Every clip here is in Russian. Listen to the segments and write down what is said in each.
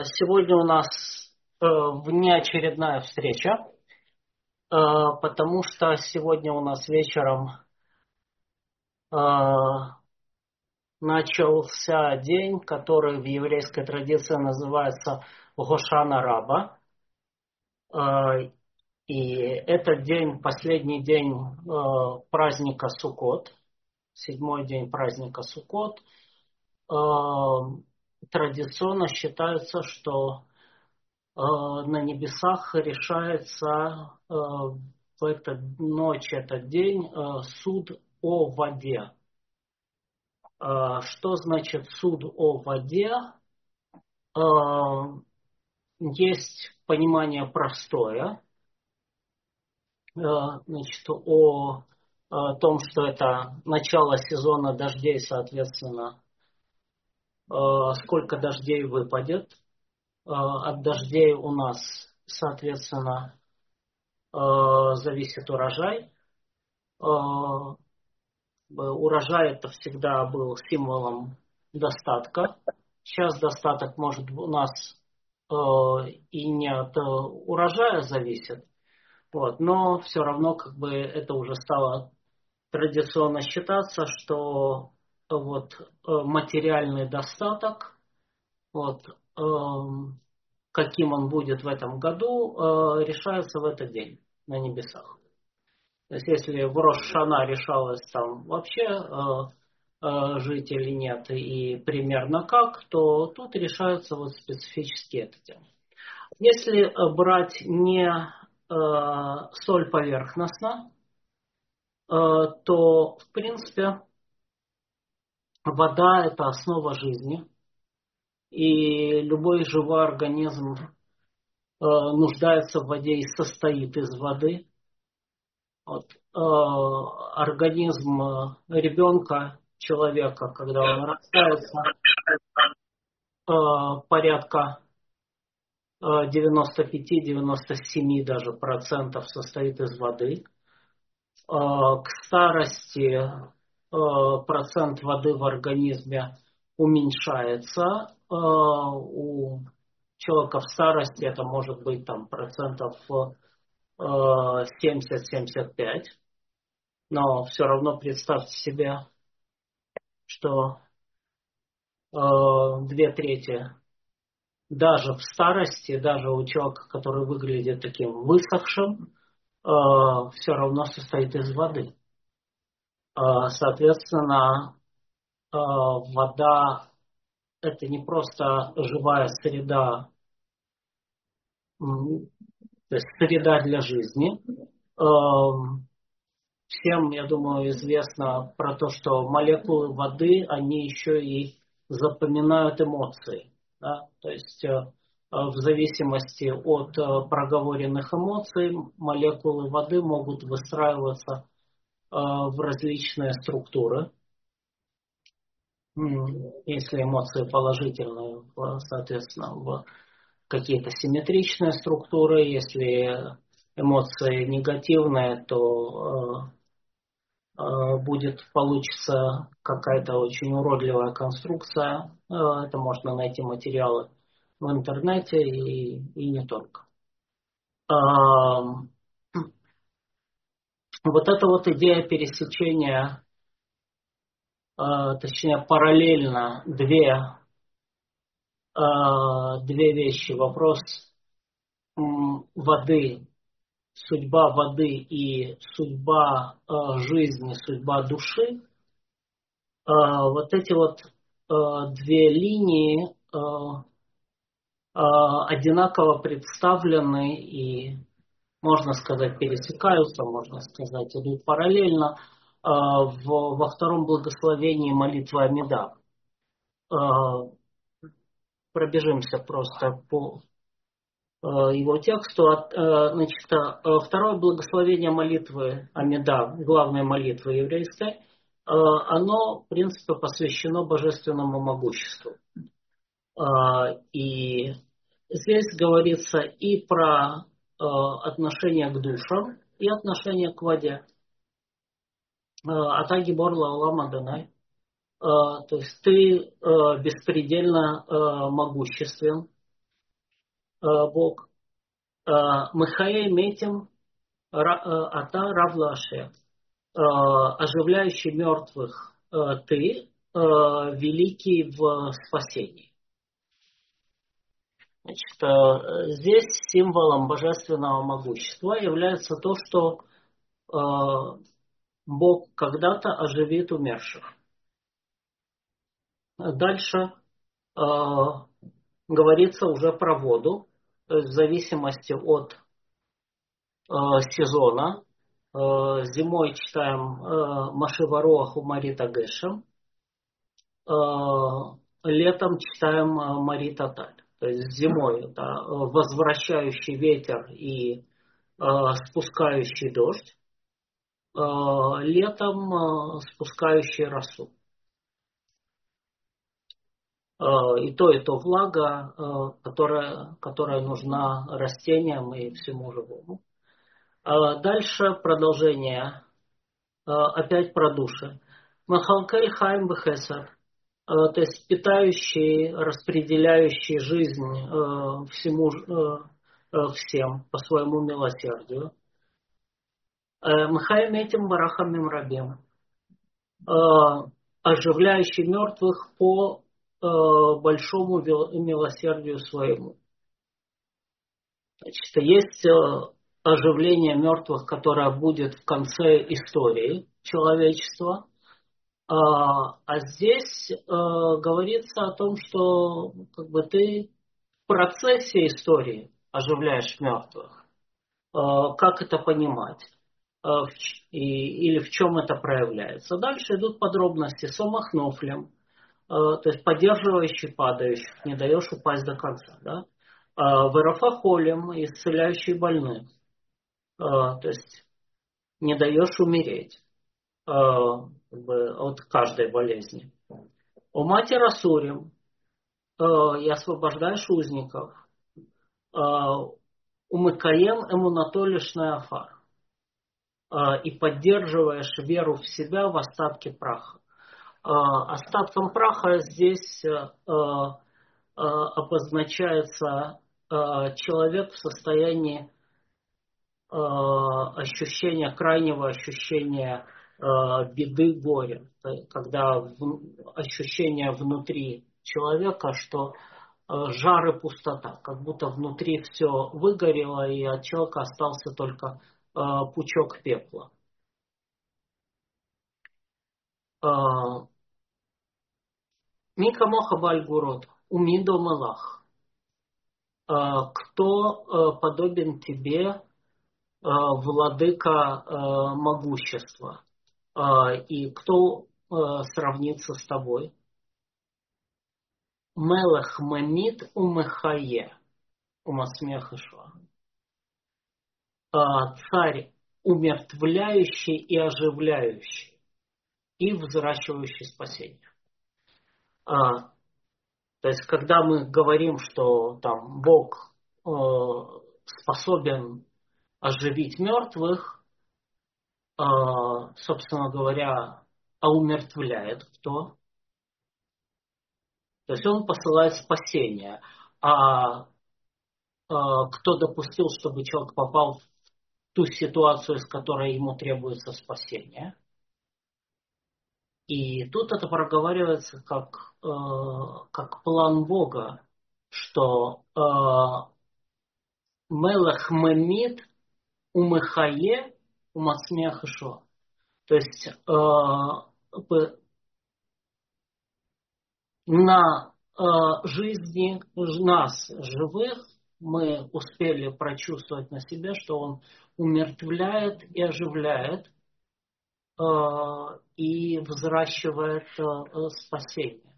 Сегодня у нас внеочередная встреча, потому что сегодня у нас вечером э, начался день, который в еврейской традиции называется Гошана Раба. И этот день, последний день праздника Суккот, седьмой день праздника Суккот. Традиционно считается, что на небесах решается в эту ночь, этот день суд о воде. Что значит суд о воде? Есть понимание простое, значит, о том, что это начало сезона дождей, соответственно, сколько дождей выпадет. От дождей у нас, соответственно, зависит урожай. Урожай это всегда был символом достатка. Сейчас достаток может у нас и не от урожая зависит, вот, но все равно как бы это уже стало традиционно считаться, что вот материальный достаток, вот, каким он будет в этом году, решается в этот день на небесах. То есть если в Рош-Шана решалось там вообще жить или нет и примерно как, то тут решаются вот специфически эта тема. Если брать не соль поверхностно, то в принципе вода это основа жизни. И любой живой организм нуждается в воде и состоит из воды. Вот, организм ребенка, человека, когда он рождается, порядка 95-97 даже процентов состоит из воды. К старости процент воды в организме уменьшается. У человека в старости это может быть там процентов 70-75. Но все равно представьте себе, что две трети даже в старости, даже у человека, который выглядит таким высохшим, все равно состоит из воды. Соответственно, вода это не просто живая среда, то есть среда для жизни. Всем, я думаю, известно про то, что молекулы воды, они еще и запоминают эмоции. Да? То есть в зависимости от проговоренных эмоций молекулы воды могут выстраиваться в различные структуры. Если эмоции положительные, соответственно, в какие-то симметричные структуры. Если эмоции негативные, то получится какая-то очень уродливая конструкция. Это можно найти материалы в интернете и не только. Вот эта вот идея пересечения, точнее параллельно две вещи. Вопрос воды, судьба воды и судьба жизни, судьба души. Вот эти вот две линии одинаково представлены и, можно сказать, пересекаются, можно сказать, идут параллельно во втором благословении молитвы Амида. Пробежимся просто по его тексту. Значит, второе благословение молитвы Амида, главной молитвы еврейской, оно, в принципе, посвящено божественному могуществу. И здесь говорится и про отношение к душам, и отношение к воде. Атаги Борла Алама Данай. То есть ты беспредельно могуществен, Бог. Михаэ метим ата равлаше. Оживляющий мертвых ты, великий в спасении. Значит, здесь символом божественного могущества является то, что Бог когда-то оживит умерших. Дальше говорится уже про воду, то есть в зависимости от сезона. Зимой читаем Машиваруах Марита Гешем, летом читаем Марита Таль. То есть зимой это возвращающий ветер и спускающий дождь, летом спускающий росу. И то влага, которая нужна растениям и всему живому. Дальше продолжение. Опять про души. Махалкель хайм бехесар. То есть питающий, распределяющий жизнь всем по своему милосердию. Махайм этим барахам мимрабим. Оживляющий мертвых по большому милосердию своему. Значит, есть оживление мертвых, которое будет в конце истории человечества. А здесь говорится о том, что как бы ты в процессе истории оживляешь мертвых. Как это понимать? Или в чем это проявляется? Дальше идут подробности. Сомахнофлем, то есть поддерживающий падающих, не даешь упасть до конца. Да? Верафахолем, исцеляющий больных, то есть не даешь умереть от каждой болезни. У матери Расурим, и освобождаешь узников. Умыкаем эмунатолишный афар, и поддерживаешь веру в себя в остатке праха. Остатком праха здесь обозначается человек в состоянии ощущения, крайнего ощущения беды, горя. Когда ощущение внутри человека, что жар и пустота, как будто внутри все выгорело, и от человека остался только пучок пепла. Мика моха бальгурот, умидо малах. Кто подобен тебе, владыка могущества? И кто сравнится с тобой? Мелех мамит умехае, умасмехашва. Царь умертвляющий и оживляющий, и взращивающий спасение. То есть, когда мы говорим, что там Бог способен оживить мертвых, собственно говоря, умертвляет кто? То есть он посылает спасение. А кто допустил, чтобы человек попал в ту ситуацию, с которой ему требуется спасение? И тут это проговаривается как план Бога, что Мелах мемит умехае умацмехашо. То есть на жизни нас, живых, мы успели прочувствовать на себе, что Он умертвляет и оживляет и взращивает спасение.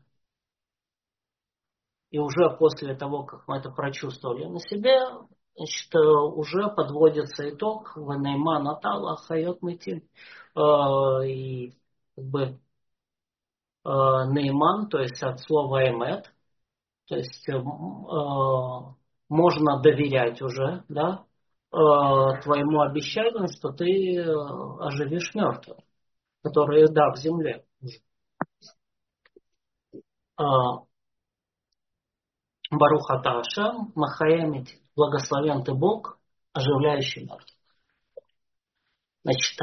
И уже после того, как мы это прочувствовали на себе, значит, уже подводится итог «Ванейма натала хайот мытим». И как бы нейман, то есть от слова эмет, то есть можно доверять уже, да, твоему обещанию, что ты оживишь мертвых, которые, да, в земле. Барух ата Ашем, махаямити. благословен ты Бог, оживляющий мертвых. Значит,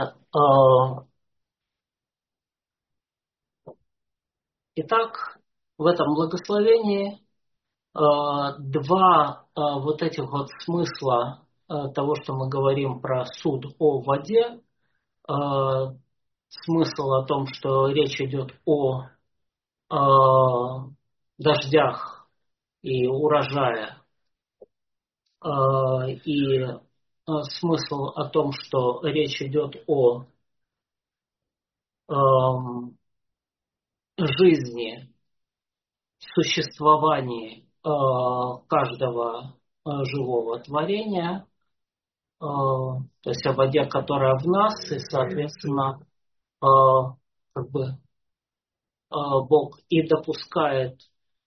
итак, в этом благословении два вот этих вот смысла того, что мы говорим про суд о воде, смысл о том, что речь идет о дождях и урожае, и смысл о том, что речь идет о жизни, существовании каждого живого творения, то есть о воде, которая в нас, и, соответственно, как бы Бог и допускает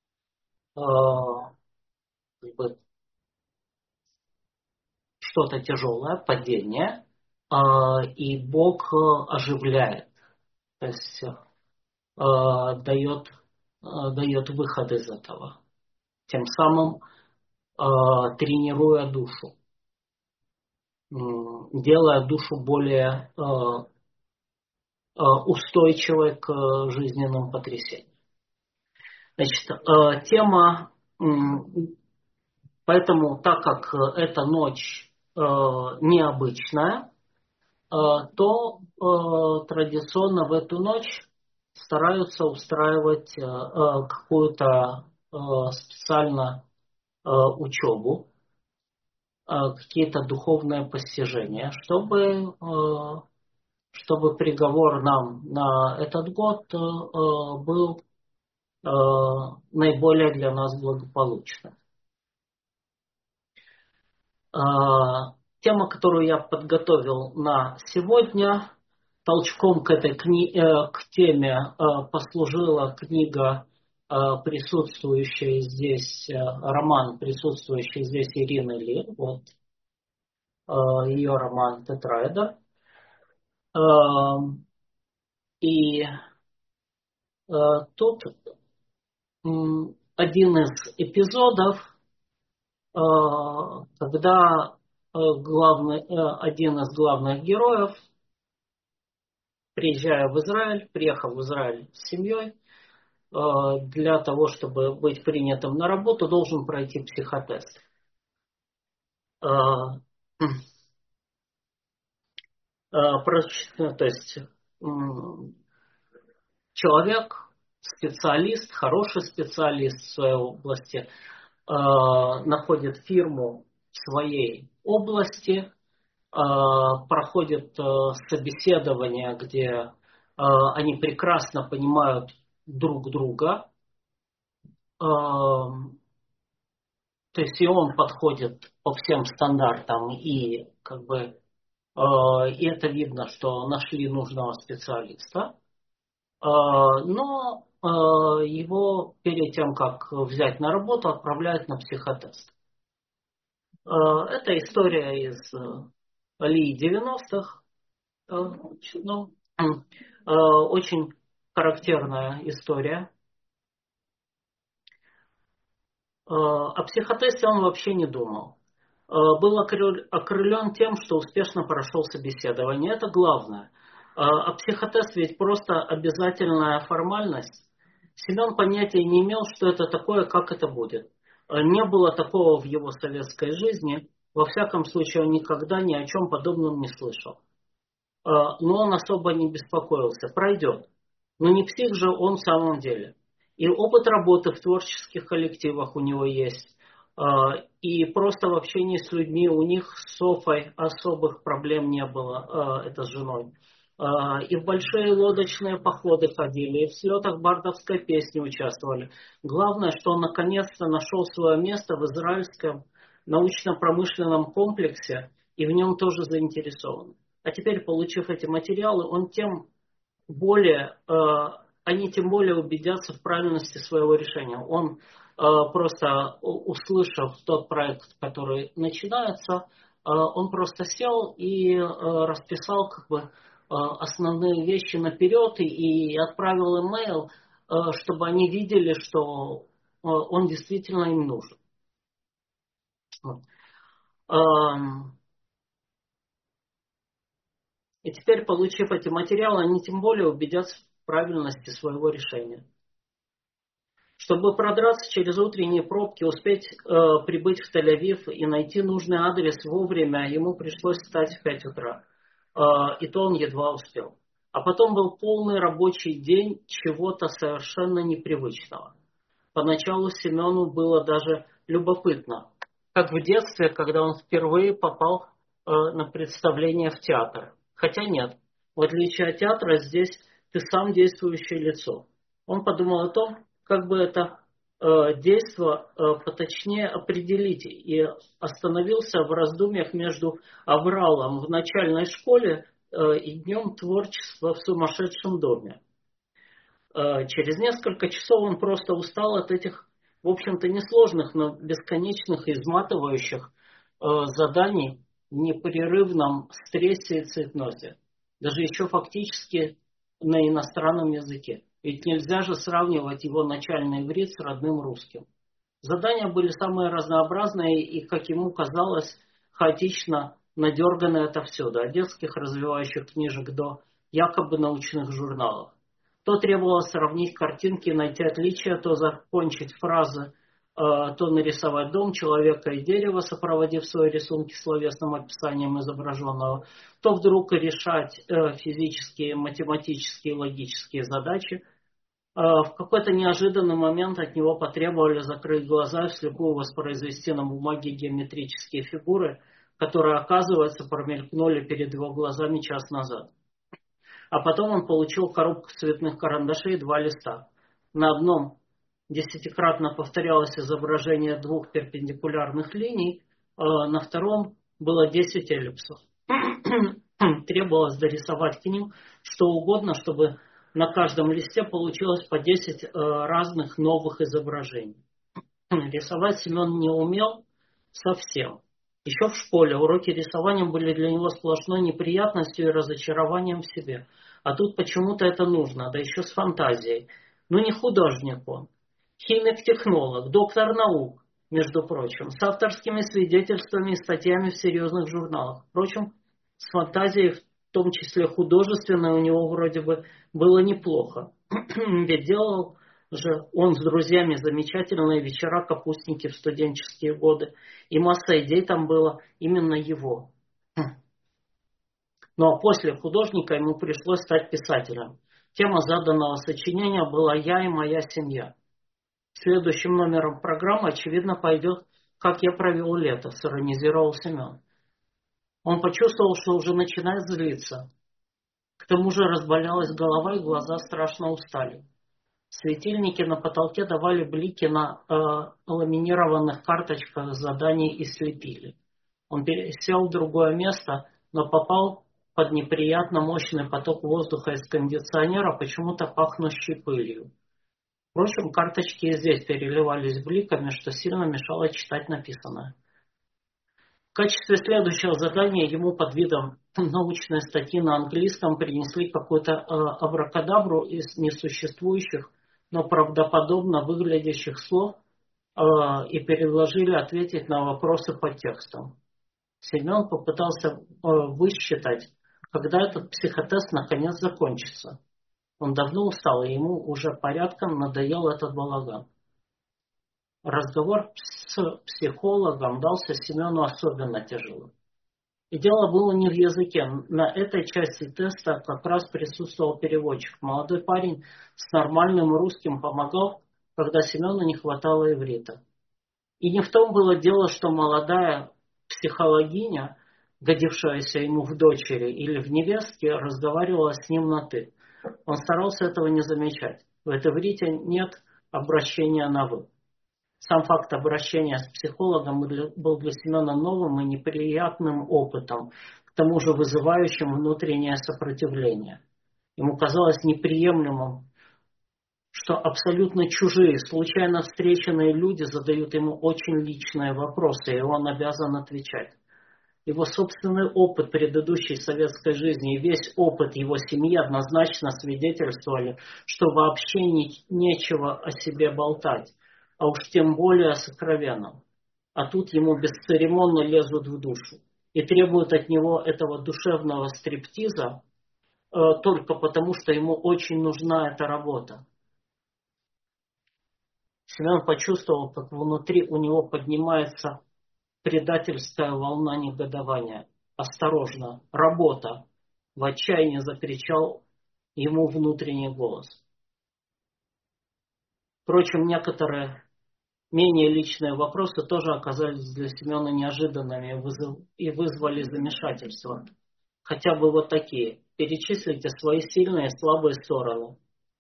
как бы что-то тяжелое, падение, и Бог оживляет, то есть дает выход из этого, тем самым тренируя душу, делая душу более устойчивой к жизненным потрясениям. Значит, тема, поэтому, так как эта ночь необычная, то традиционно в эту ночь стараются устраивать какую-то специально учебу, какие-то духовные постижения, чтобы приговор нам на этот год был наиболее для нас благополучным. Тема, которую я подготовил на сегодня, толчком к этой к теме послужила книга, присутствующая здесь, роман, присутствующий здесь Ирины Ли, вот ее роман «Тетраэдр». И тут один из эпизодов, когда один из главных героев, приехав в Израиль с семьей, для того, чтобы быть принятым на работу, должен пройти психотест. То есть человек, специалист, хороший специалист в своей области, находит фирму в своей области, проходит собеседование, где они прекрасно понимают друг друга. То есть и он подходит по всем стандартам, и как бы и это видно, что нашли нужного специалиста. Но его перед тем, как взять на работу, отправляют на психотест. Это история из Ли 90-х. Очень характерная история. О психотесте он вообще не думал. Был окрылен тем, что успешно прошел собеседование. Это главное. А психотест ведь просто обязательная формальность. Семен понятия не имел, что это такое, как это будет. Не было такого в его советской жизни. Во всяком случае, он никогда ни о чем подобном не слышал. Но он особо не беспокоился. Пройдет. Но не псих же он в самом деле. И опыт работы в творческих коллективах у него есть. И просто в общении с людьми у них с Софой особых проблем не было, это с женой. И в большие лодочные походы ходили, и в слетах бардовской песни участвовали. Главное, что он наконец-то нашел свое место в израильском научно-промышленном комплексе, и в нем тоже заинтересован. А теперь, получив эти материалы, они тем более убедятся в правильности своего решения. Он просто, услышав тот проект, который начинается, он просто сел и расписал основные вещи наперед и отправил имейл, чтобы они видели, что он действительно им нужен. И теперь, получив эти материалы, они тем более убедятся в правильности своего решения. Чтобы продраться через утренние пробки, успеть прибыть в Тель-Авив и найти нужный адрес вовремя, ему пришлось встать в 5 утра. И то он едва успел. А потом был полный рабочий день чего-то совершенно непривычного. Поначалу Семену было даже любопытно, как в детстве, когда он впервые попал на представление в театр. Хотя нет, в отличие от театра, здесь ты сам действующее лицо. Он подумал о том, как бы это действо поточнее определить, и остановился в раздумьях между авралом в начальной школе и днем творчества в сумасшедшем доме. Через несколько часов он просто устал от этих, в общем-то, несложных, но бесконечных и изматывающих заданий в непрерывном стрессе и цейтноте. Даже еще фактически на иностранном языке. Ведь нельзя же сравнивать его начальный иврит с родным русским. Задания были самые разнообразные и, как ему казалось, хаотично надерганные отовсюду. От детских развивающих книжек до якобы научных журналов. То требовалось сравнить картинки, найти отличия, то закончить фразы, то нарисовать дом, человека и дерево, сопроводив свои рисунки словесным описанием изображенного, то вдруг решать физические, математические, логические задачи. В какой-то неожиданный момент от него потребовали закрыть глаза и вслепую воспроизвести на бумаге геометрические фигуры, которые, оказывается, промелькнули перед его глазами час назад. А потом он получил коробку цветных карандашей и 2 листа. На одном десятикратно повторялось изображение 2 перпендикулярных линий, на втором было 10 эллипсов. Требовалось дорисовать к ним что угодно, чтобы на каждом листе получилось по 10 разных новых изображений. Рисовать Семен не умел совсем. Еще в школе уроки рисования были для него сплошной неприятностью и разочарованием в себе. А тут почему-то это нужно, да еще с фантазией. Ну не художник он. Химик-технолог, доктор наук, между прочим, с авторскими свидетельствами и статьями в серьезных журналах. Впрочем, с фантазией, в том числе художественной, у него вроде бы было неплохо. Ведь делал же он с друзьями замечательные вечера капустники в студенческие годы. И масса идей там было именно его. Ну а после художника ему пришлось стать писателем. Тема заданного сочинения была «Я и моя семья». Следующим номером программы, очевидно, пойдет «Как я провел лето», сиронизировал Семен. Он почувствовал, что уже начинает злиться. К тому же разболелась голова и глаза страшно устали. Светильники на потолке давали блики на ламинированных карточках заданий и слепили. Он пересел в другое место, но попал под неприятно мощный поток воздуха из кондиционера, почему-то пахнущий пылью. Впрочем, карточки и здесь переливались бликами, что сильно мешало читать написанное. В качестве следующего задания ему под видом научной статьи на английском принесли какую-то абракадабру из несуществующих, но правдоподобно выглядящих слов и предложили ответить на вопросы по текстам. Семен попытался высчитать, когда этот психотест наконец закончится. Он давно устал, и ему уже порядком надоел этот балаган. Разговор с психологом дался Семену особенно тяжелым. И дело было не в языке. На этой части теста как раз присутствовал переводчик. Молодой парень с нормальным русским помогал, когда Семену не хватало иврита. И не в том было дело, что молодая психологиня, годившаяся ему в дочери или в невестке, разговаривала с ним на «ты». Он старался этого не замечать. В иврите нет обращения на «вы». Сам факт обращения с психологом был для Семена новым и неприятным опытом, к тому же вызывающим внутреннее сопротивление. Ему казалось неприемлемым, что абсолютно чужие, случайно встреченные люди задают ему очень личные вопросы, и он обязан отвечать. Его собственный опыт предыдущей советской жизни и весь опыт его семьи однозначно свидетельствовали, что вообще нечего о себе болтать, а уж тем более о сокровенном. а тут ему бесцеремонно лезут в душу и требуют от него этого душевного стриптиза только потому, что ему очень нужна эта работа. Семен почувствовал, как внутри у него поднимается предательская волна негодования. «Осторожно! Работа!» — в отчаянии закричал ему внутренний голос. Впрочем, некоторые менее личные вопросы тоже оказались для Семена неожиданными и вызвали замешательство. Хотя бы вот такие. Перечислите свои сильные и слабые стороны.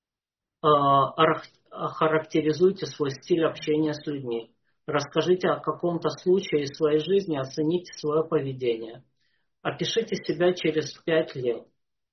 Охарактеризуйте свой стиль общения с людьми. Расскажите о каком-то случае из своей жизни, оцените свое поведение. Опишите себя через 5 лет.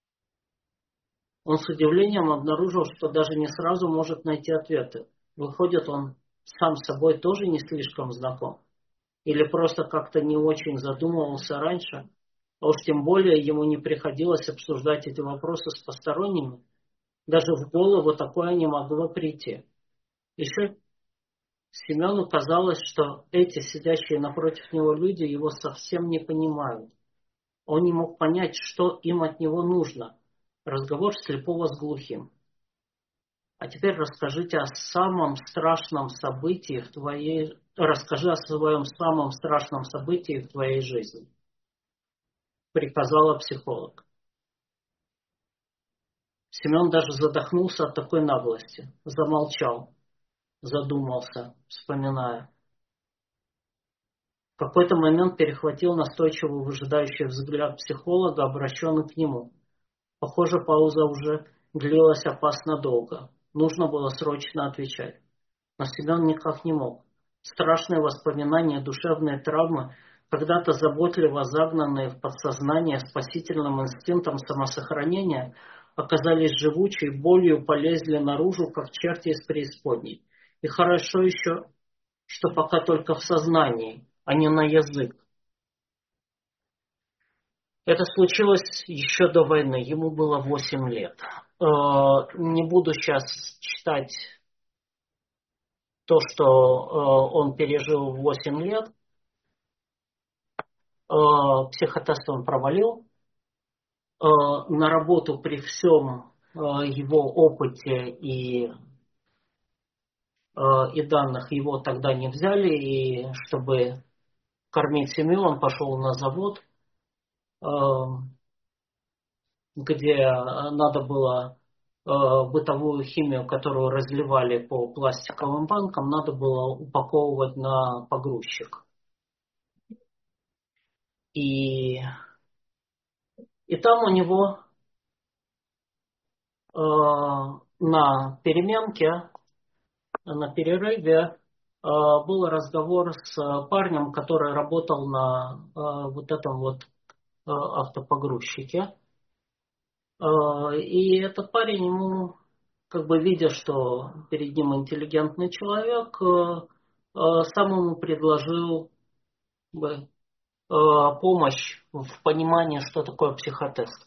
Он с удивлением обнаружил, что даже не сразу может найти ответы. Выходит, он сам с собой тоже не слишком знаком. Или просто как-то не очень задумывался раньше. А уж тем более ему не приходилось обсуждать эти вопросы с посторонними. Даже в голову такое не могло прийти. Еще Семену казалось, что эти сидящие напротив него люди его совсем не понимают. Он не мог понять, что им от него нужно. Разговор слепого с глухим. А теперь расскажите о самом страшном событии Расскажи о своем самом страшном событии в твоей жизни. Приказала психолог. Семен даже задохнулся от такой наглости. Замолчал. Задумался, вспоминая. В какой-то момент перехватил настойчивый выжидающий взгляд психолога, обращенный к нему. Похоже, пауза уже длилась опасно долго. Нужно было срочно отвечать. Но Семен никак не мог. Страшные воспоминания, душевные травмы, когда-то заботливо загнанные в подсознание спасительным инстинктом самосохранения, оказались живучей, болью полезли наружу, как черти из преисподней. И хорошо еще, что пока только в сознании, а не на язык. Это случилось еще до войны, ему было 8 лет. Не буду сейчас читать то, что он пережил в 8 лет. Психотест он провалил. На работу при всем его опыте и данных его тогда не взяли. И чтобы кормить семью, он пошел на завод, где надо было бытовую химию, которую разливали по пластиковым банкам, надо было упаковывать на погрузчик. И там у него на переменке, на перерыве был разговор с парнем, который работал на вот этом вот автопогрузчике. И этот парень ему, как бы видя, что перед ним интеллигентный человек, сам ему предложил помощь в понимании, что такое психотест.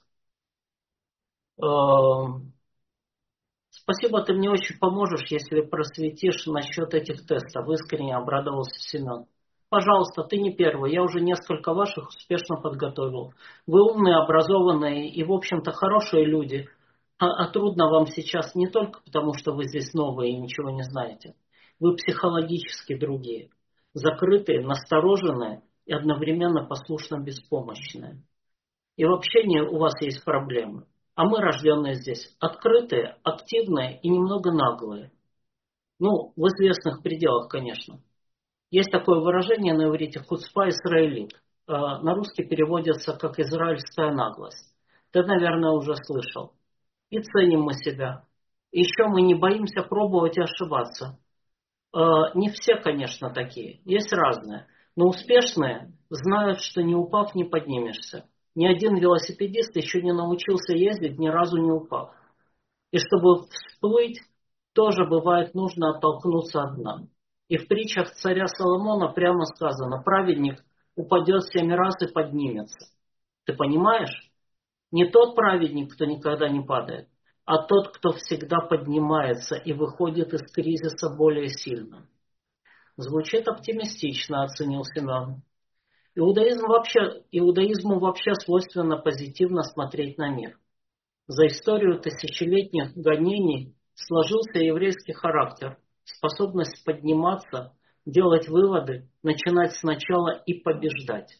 Спасибо, ты мне очень поможешь, если просветишь насчет этих тестов. Искренне обрадовался Семен. Пожалуйста, ты не первый, я уже несколько ваших успешно подготовил. Вы умные, образованные и, в общем-то, хорошие люди. А трудно вам сейчас не только потому, что вы здесь новые и ничего не знаете. Вы психологически другие. Закрытые, настороженные и одновременно послушно беспомощные. И в общении у вас есть проблемы. А мы, рожденные здесь, открытые, активные и немного наглые. Ну, в известных пределах, конечно. Есть такое выражение на иврите «хуцпа исраэлит». На русский переводится как «израильская наглость». Ты, наверное, уже слышал. И ценим мы себя. Еще мы не боимся пробовать и ошибаться. Не все, конечно, такие. Есть разные. Но успешные знают, что не упав, не поднимешься. Ни один велосипедист еще не научился ездить, ни разу не упав. И чтобы всплыть, тоже бывает нужно оттолкнуться от дна. И в притчах царя Соломона прямо сказано: праведник упадет 7 раз и поднимется. Ты понимаешь? Не тот праведник, кто никогда не падает, а тот, кто всегда поднимается и выходит из кризиса более сильным. Звучит оптимистично, оценил Семен. Иудаизму вообще свойственно позитивно смотреть на мир. За историю тысячелетних гонений сложился еврейский характер, способность подниматься, делать выводы, начинать сначала и побеждать.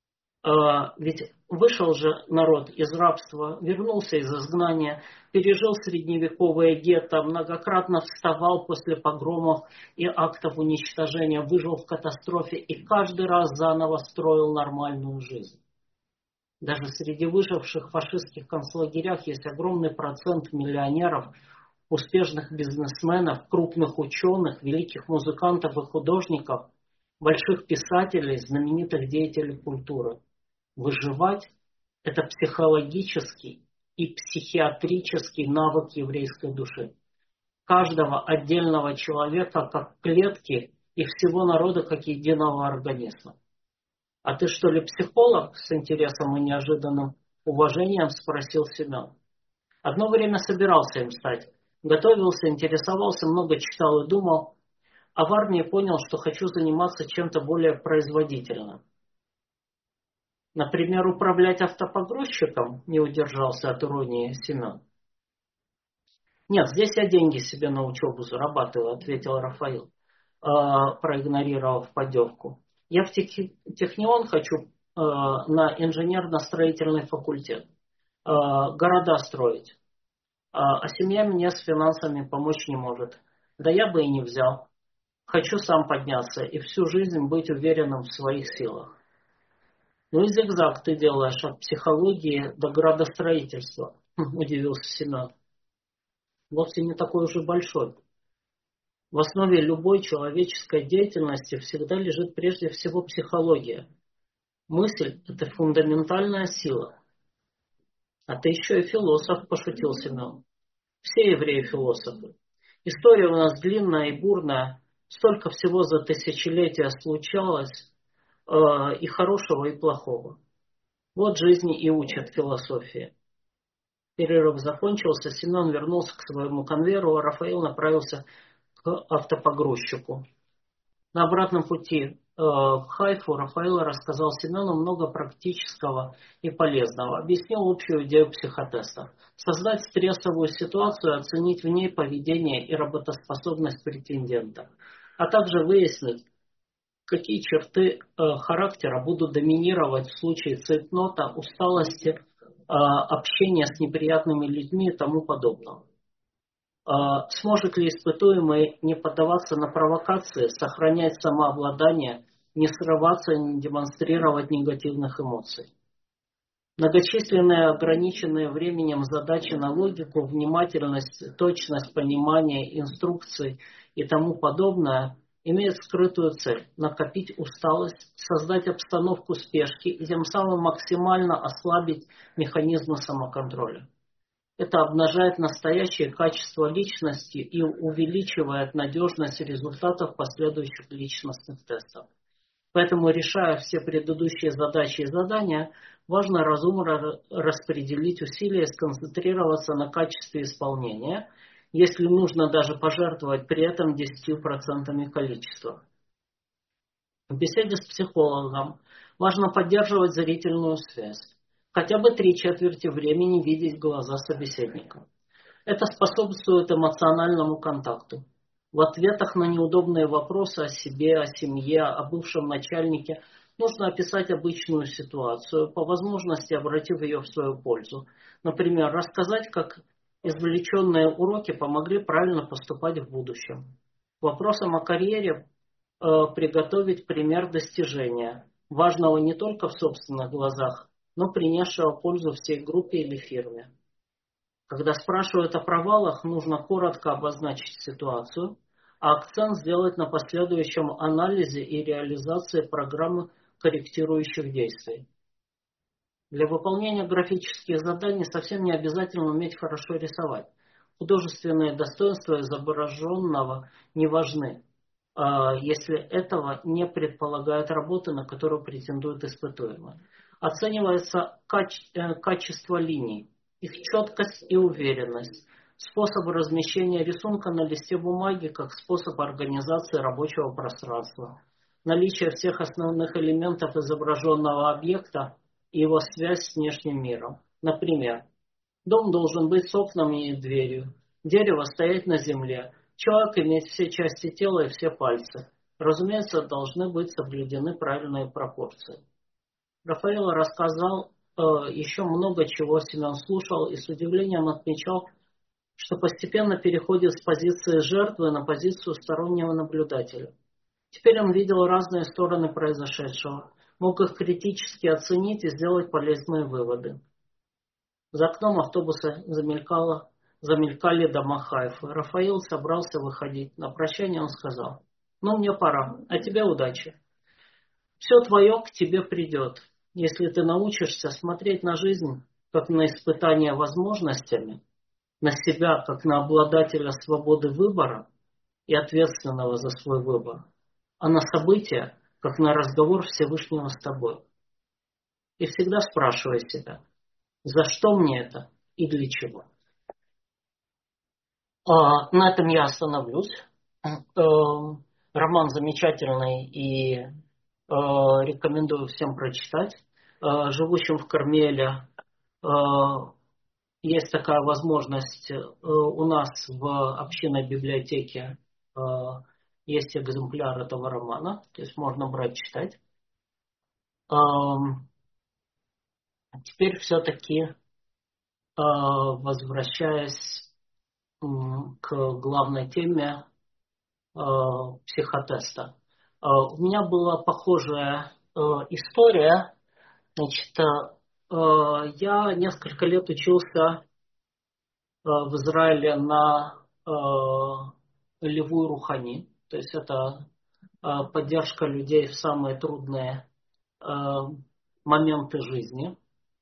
Ведь вышел же народ из рабства, вернулся из изгнания, пережил средневековое гетто, многократно вставал после погромов и актов уничтожения, выжил в катастрофе и каждый раз заново строил нормальную жизнь. Даже среди выживших в фашистских концлагерях есть огромный процент миллионеров, успешных бизнесменов, крупных ученых, великих музыкантов и художников, больших писателей, знаменитых деятелей культуры. Выживать – это психологический и психиатрический навык еврейской души. Каждого отдельного человека как клетки и всего народа как единого организма. «А ты что ли психолог?» – с интересом и неожиданным уважением спросил Семен. Одно время собирался им стать. Готовился, интересовался, много читал и думал. А в армии понял, что хочу заниматься чем-то более производительным. Например, управлять автопогрузчиком, не удержался от иронии Семен. «Нет, здесь я деньги себе на учебу зарабатываю», ответил Рафаил, проигнорировав поддевку. «Я в Технион хочу на инженерно-строительный факультет, города строить. А семья мне с финансами помочь не может. Да я бы и не взял. Хочу сам подняться и всю жизнь быть уверенным в своих силах». «Ну и зигзаг ты делаешь от психологии до градостроительства», удивился Семен. «Вовсе не такой уже большой. В основе любой человеческой деятельности всегда лежит прежде всего психология. Мысль – это фундаментальная сила». «А ты еще и философ», – пошутил Семен. «Все евреи философы. История у нас длинная и бурная. Столько всего за тысячелетия случалось, и хорошего, и плохого. Вот жизни и учат философии». Перерыв закончился, Семен вернулся к своему конвейеру, а Рафаил направился к автопогрузчику. На обратном пути в Хайфу Рафаил рассказал Семену много практического и полезного. Объяснил общую идею психотеста. Создать стрессовую ситуацию, оценить в ней поведение и работоспособность претендента. А также выяснить, какие черты характера будут доминировать в случае цейтнота, усталости, общения с неприятными людьми и тому подобного. Сможет ли испытуемый не поддаваться на провокации, сохранять самообладание, не срываться и не демонстрировать негативных эмоций? Многочисленные ограниченные временем задачи на логику, внимательность, точность понимания, инструкций и тому подобное имеют скрытую цель – накопить усталость, создать обстановку спешки и тем самым максимально ослабить механизмы самоконтроля. Это обнажает настоящее качество личности и увеличивает надежность результатов последующих личностных тестов. Поэтому, решая все предыдущие задачи и задания, важно разумно распределить усилия и сконцентрироваться на качестве исполнения, если нужно даже пожертвовать при этом 10% количества. В беседе с психологом важно поддерживать зрительную связь. Хотя бы 3/4 времени видеть глаза собеседника. Это способствует эмоциональному контакту. В ответах на неудобные вопросы о себе, о семье, о бывшем начальнике нужно описать обычную ситуацию, по возможности обратив ее в свою пользу. Например, рассказать, как извлеченные уроки помогли правильно поступать в будущем. Вопросам о карьере приготовить пример достижения, важного не только в собственных глазах, но принесшего пользу всей группе или фирме. Когда спрашивают о провалах, нужно коротко обозначить ситуацию, а акцент сделать на последующем анализе и реализации программы корректирующих действий. Для выполнения графических заданий совсем не обязательно уметь хорошо рисовать. Художественные достоинства изображенного не важны, если этого не предполагает работа, на которую претендует испытуемый. Оценивается качество линий, их четкость и уверенность, Способы размещения рисунка на листе бумаги как способ организации рабочего пространства. Наличие всех основных элементов изображенного объекта и его связь с внешним миром. Например, дом должен быть с окнами и дверью, дерево стоять на земле, человек иметь все части тела и все пальцы. Разумеется, должны быть соблюдены правильные пропорции. Рафаэлло рассказал еще много чего Семен слушал и с удивлением отмечал, что постепенно переходит с позиции жертвы на позицию стороннего наблюдателя. Теперь он видел разные стороны произошедшего, мог их критически оценить и сделать полезные выводы. За окном автобуса замелькали дома Хайфы. Рафаил собрался выходить. На прощание он сказал: «Ну, мне пора, а тебе удачи. Все твое к тебе придет, если ты научишься смотреть на жизнь как на испытание возможностями, на себя как на обладателя свободы выбора и ответственного за свой выбор, а на события как на разговор Всевышнего с тобой. И всегда спрашивай себя, за что мне это и для чего». На этом я остановлюсь. Роман замечательный и рекомендую всем прочитать. Живущим в Кармеле есть такая возможность. У нас в общинной библиотеке есть экземпляр этого романа, то есть можно брать, читать. Теперь все-таки возвращаясь к главной теме психотеста. У меня была похожая история. Значит, я несколько лет учился в Израиле на Левуй Рухани. То есть это поддержка людей в самые трудные моменты жизни.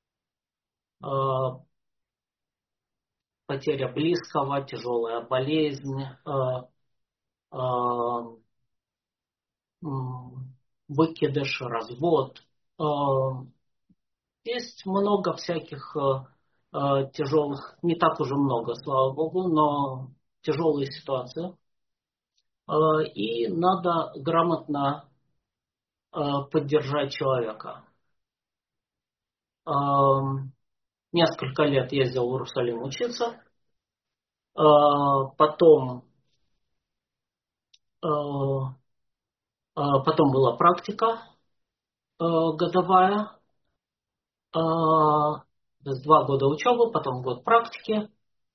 Потеря близкого, тяжелая болезнь, выкидыш, развод. Есть много всяких тяжелых, не так уже много, слава богу, но тяжелые ситуации. И надо грамотно поддержать человека. Несколько лет ездил в Иерусалим учиться. Потом была практика годовая. То есть 2 года учебы, потом год практики.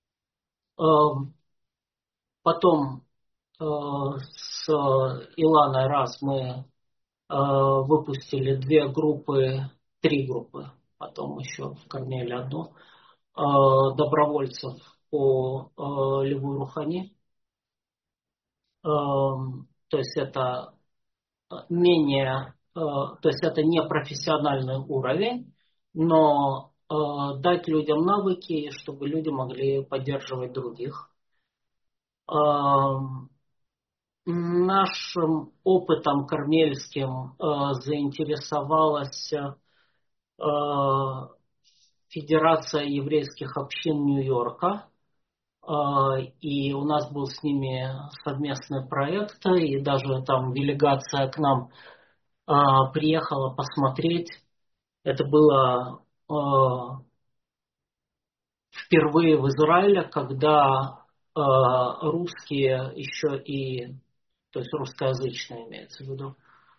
Потом с Иланой раз мы выпустили 2 группы, 3 группы, потом еще в Кармеле одну, добровольцев по Левуй Рухани. То есть это то есть это не профессиональный уровень, но дать людям навыки, чтобы люди могли поддерживать других. Нашим опытом кармельским заинтересовалась Федерация еврейских общин Нью-Йорка. И у нас был с ними совместный проект, и даже там делегация к нам приехала посмотреть. Это было впервые в Израиле, когда русские еще и, то есть русскоязычные имеется в виду,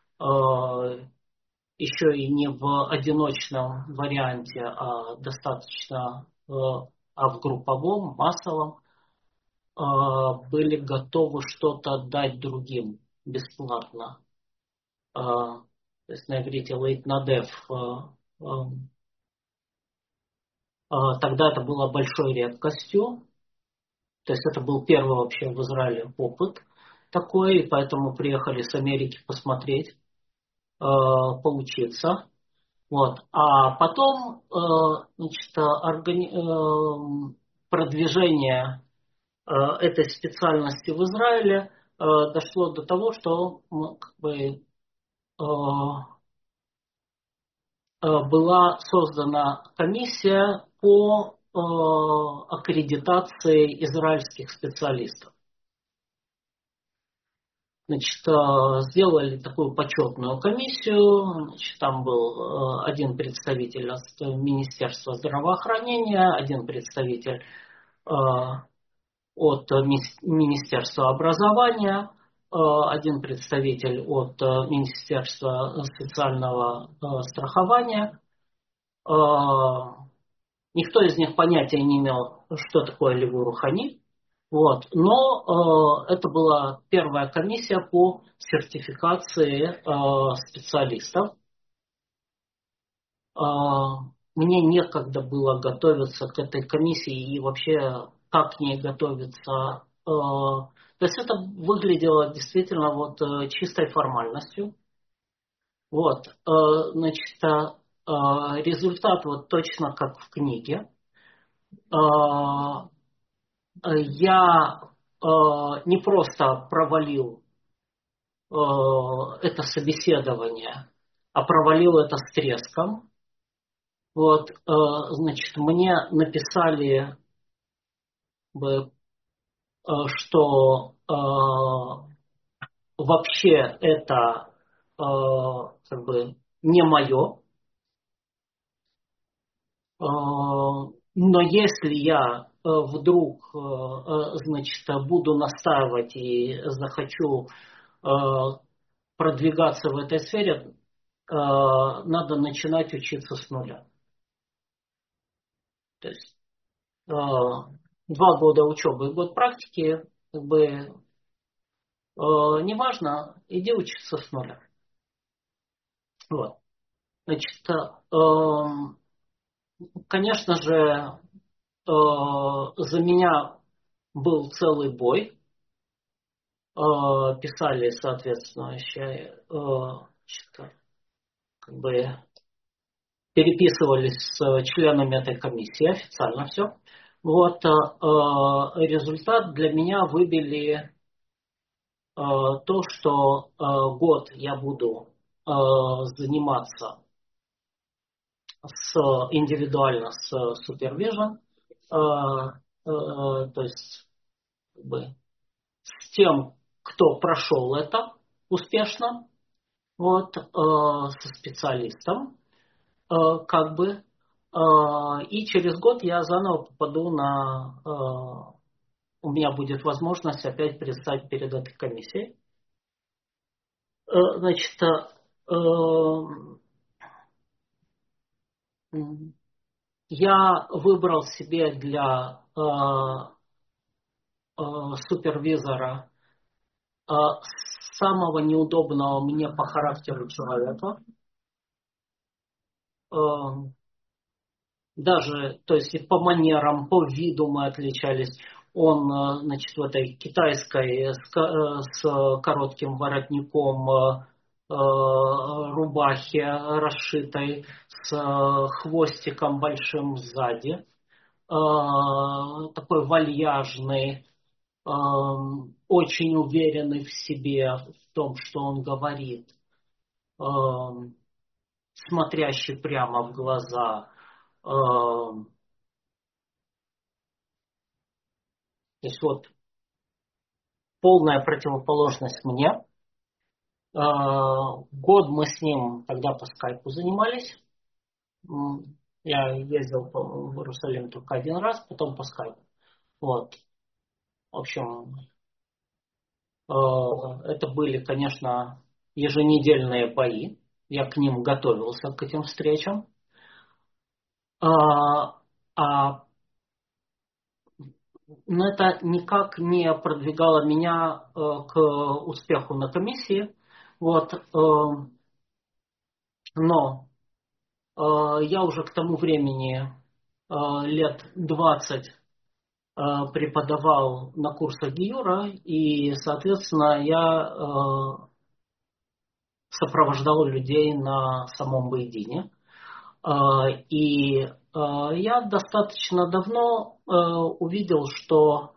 еще и не в одиночном варианте, а достаточно в групповом, массовом, были готовы что-то дать другим бесплатно. То есть на иврите лейт надев. Тогда это было большой редкостью. То есть это был первый вообще в Израиле опыт такой, и поэтому приехали с Америки посмотреть, поучиться. Вот. А потом значит, продвижение этой специальности в Израиле дошло до того, что была создана комиссия по аккредитации израильских специалистов. Значит, сделали такую почетную комиссию. Значит, там был один представитель от Министерства здравоохранения, один представитель от Министерства образования, один представитель от Министерства социального страхования. Никто из них понятия не имел, что такое Леву Рухани. Вот. Но это была первая комиссия по сертификации специалистов. Мне некогда было готовиться к этой комиссии и вообще как к ней готовиться. То есть это выглядело действительно вот чистой формальностью. Вот. Значит, результат вот точно как в книге. Я не просто провалил это собеседование, а провалил это с треском. Вот, значит, мне написали, что вообще это как бы не мое. Но если я вдруг, значит, буду настаивать и захочу продвигаться в этой сфере, надо начинать учиться с нуля. То есть 2 года учебы и год практики, как бы неважно, иди учиться с нуля. Вот. Значит, конечно же, за меня был целый бой. Писали соответствующие, как бы переписывались с членами этой комиссии, официально все. Вот результат для меня выбили то, что год я буду заниматься индивидуально с Supervision, то есть как бы, с тем, кто прошел это успешно, вот, со специалистом, как бы, и через год я заново попаду у меня будет возможность опять предстать перед этой комиссией. Значит, я выбрал себе для супервизора самого неудобного мне по характеру человека. Даже, то есть и по манерам, по виду мы отличались. Он, значит, в этой китайской с коротким воротником рубахе расшитой, с хвостиком большим сзади, такой вальяжный, очень уверенный в себе, в том, что он говорит, смотрящий прямо в глаза. То есть вот полная противоположность мне. Год мы с ним тогда по скайпу занимались. Я ездил в Иерусалим только 1 раз, потом по скайпу. Вот. В общем, это были, конечно, еженедельные бои. Я к ним готовился, к этим встречам. Но это никак не продвигало меня к успеху на комиссии. Вот. Но я уже к тому времени лет 20 преподавал на курсах ГИЮРа, и, соответственно, я сопровождал людей на самом Бейдине. И я достаточно давно увидел, что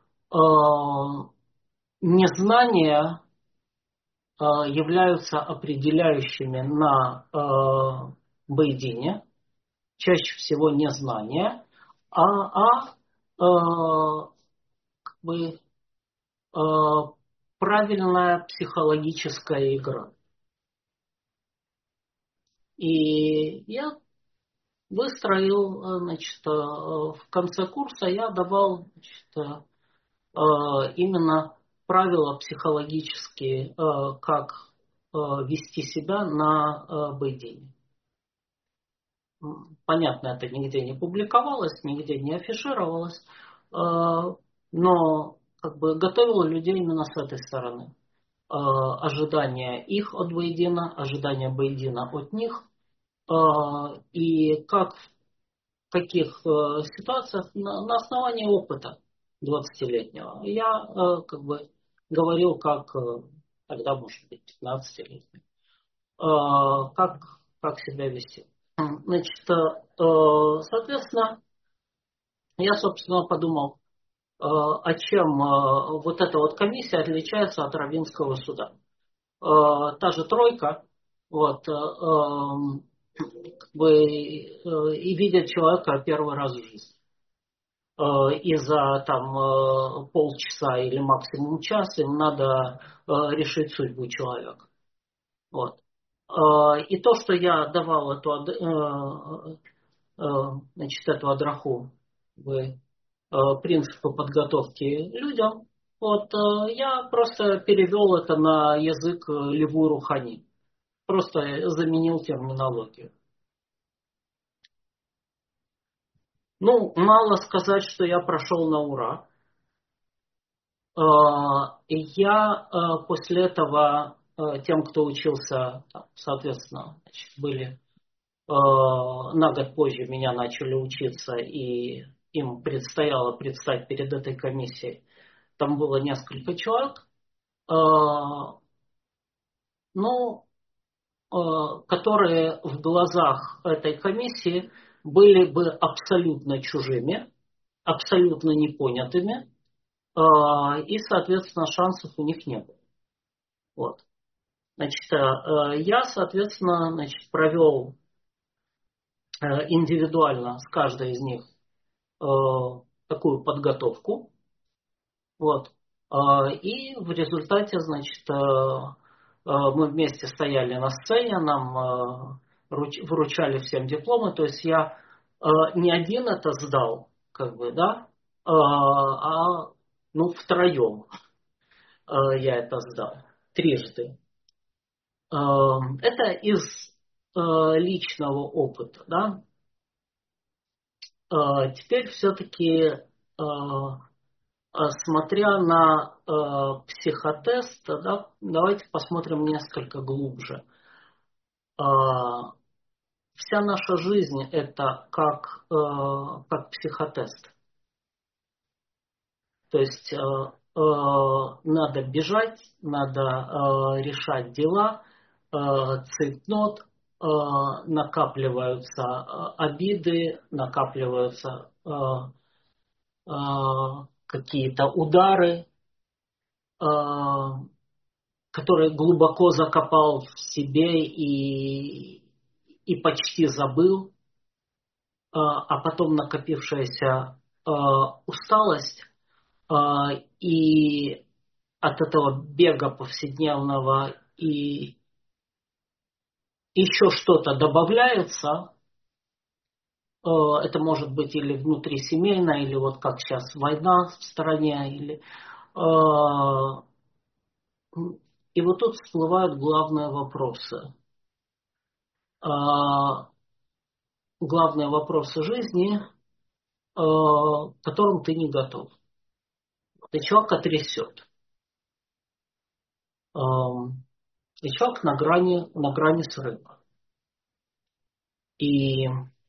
незнания являются определяющими на Бейдине, чаще всего незнания, как бы, правильная психологическая игра. И я выстроил, значит, в конце курса я давал, значит, именно правила психологические, как вести себя на бейдине. Понятно, это нигде не публиковалось, нигде не афишировалось, но как бы готовил людей именно с этой стороны. Ожидания их от бейдина, ожидания бейдина от них, и как в каких ситуациях на основании опыта 20-летнего. Я как бы говорил, как тогда, может быть, 15-летний, как себя вести. Значит, соответственно, я, собственно, подумал, чем вот эта вот комиссия отличается от Раввинского суда. Та же тройка, вот, как бы, и видят человека первый раз в жизни. И за там полчаса или максимум час им надо решить судьбу человека. Вот. И то, что я давал значит, эту адраху, принципы подготовки людям, вот, я просто перевел это на язык Леву Рухани. Просто заменил терминологию. Ну, мало сказать, что я прошел на ура. Я после этого тем, кто учился, соответственно, значит, были на год позже меня начали учиться, и им предстояло предстать перед этой комиссией. Там было несколько человек, ну, которые в глазах этой комиссии были бы абсолютно чужими, абсолютно непонятыми, и, соответственно, шансов у них не было. Вот. Значит, я, соответственно, значит, провел индивидуально с каждой из них такую подготовку. Вот. И в результате, значит, мы вместе стояли на сцене, нам вручали всем дипломы. То есть я не один это сдал, как бы, да, ну, втроем я это сдал. Трижды. Это из личного опыта, да. Теперь все-таки, смотря на психотест, да, давайте посмотрим несколько глубже. Вся наша жизнь это как психотест. То есть надо бежать, надо решать дела, цейтнот, накапливаются обиды, накапливаются какие-то удары, которые глубоко закопал в себе и почти забыл, а потом накопившаяся усталость и от этого бега повседневного и еще что-то добавляется. Это может быть или внутрисемейно, или вот как сейчас война в стране, или и вот тут всплывают главные вопросы. Главные вопросы жизни, к которым ты не готов. И человека трясет. И человек на грани срыва. И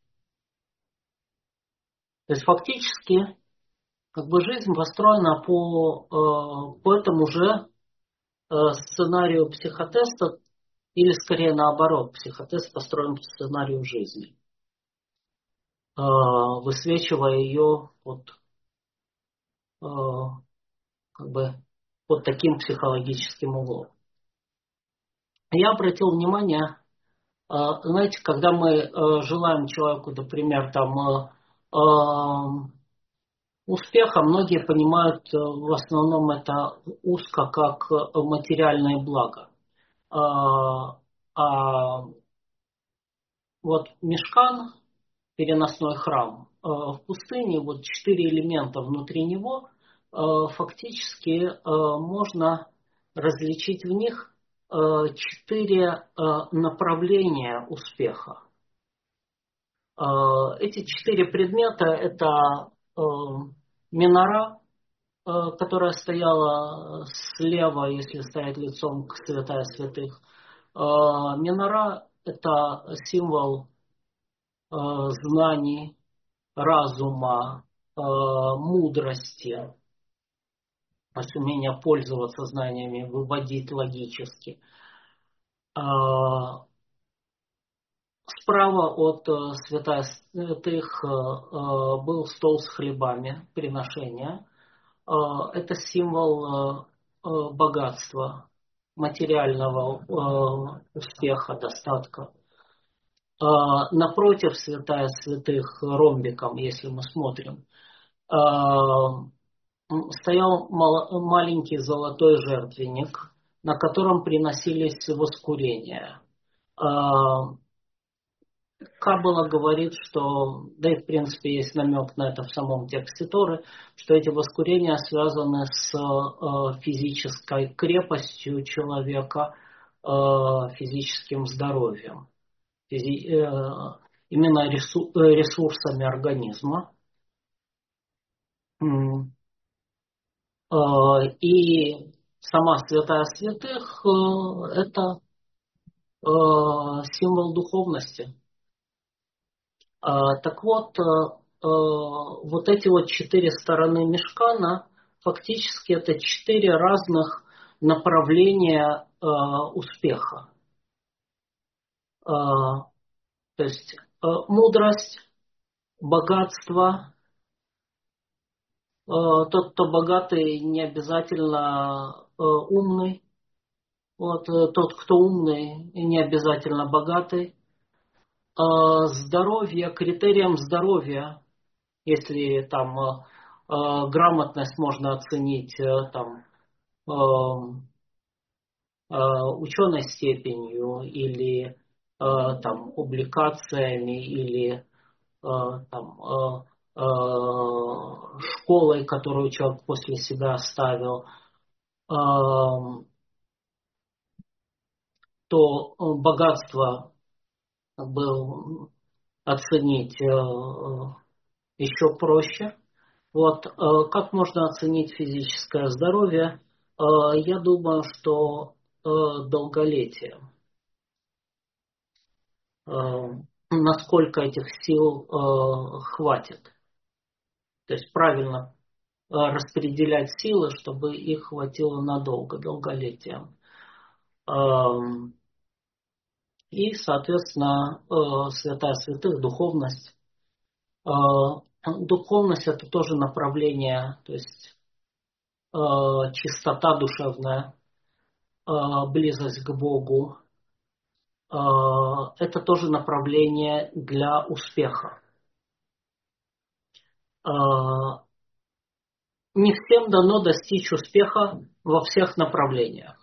то есть фактически как бы жизнь построена по этому же сценарию психотеста, или скорее наоборот, психотест построен по сценарию жизни, высвечивая ее как бы под таким психологическим углом. Я обратил внимание, знаете, когда мы желаем человеку, например, там, Успеха многие понимают в основном это узко как материальное благо. А вот мишкан, переносной храм, в пустыне, вот 4 элемента внутри него, фактически можно различить в них 4 направления успеха. Эти 4 предмета – это минора, которая стояла слева, если стоять лицом к святая святых. Минора – это символ знаний, разума, мудрости, то есть умения пользоваться знаниями, выводить логически. Справа от святая святых был стол с хлебами, приношения. Это символ богатства, материального успеха, достатка. Напротив святая святых ромбиком, если мы смотрим, стоял маленький золотой жертвенник, на котором приносились воскурения. Каббала говорит, что, да и в принципе есть намек на это в самом тексте Торы, что эти воскурения связаны с физической крепостью человека, физическим здоровьем, именно ресурсами организма. И сама святая святых это символ духовности. Так вот, вот эти вот 4 стороны мишкана, фактически это 4 разных направления успеха. То есть мудрость, богатство. Тот, кто богатый, не обязательно умный. Вот, тот, кто умный, не обязательно богатый. Здоровье, критерием здоровья, если там грамотность можно оценить там ученой степенью или там публикациями или там школой, которую человек после себя оставил, то богатство было оценить еще проще. Вот как можно оценить физическое здоровье? Я думаю, что долголетие. Насколько этих сил хватит. То есть правильно распределять силы, чтобы их хватило надолго, долголетие. И, соответственно, святая святых, духовность. Духовность – это тоже направление, то есть чистота душевная, близость к Богу. Это тоже направление для успеха. Не всем дано достичь успеха во всех направлениях.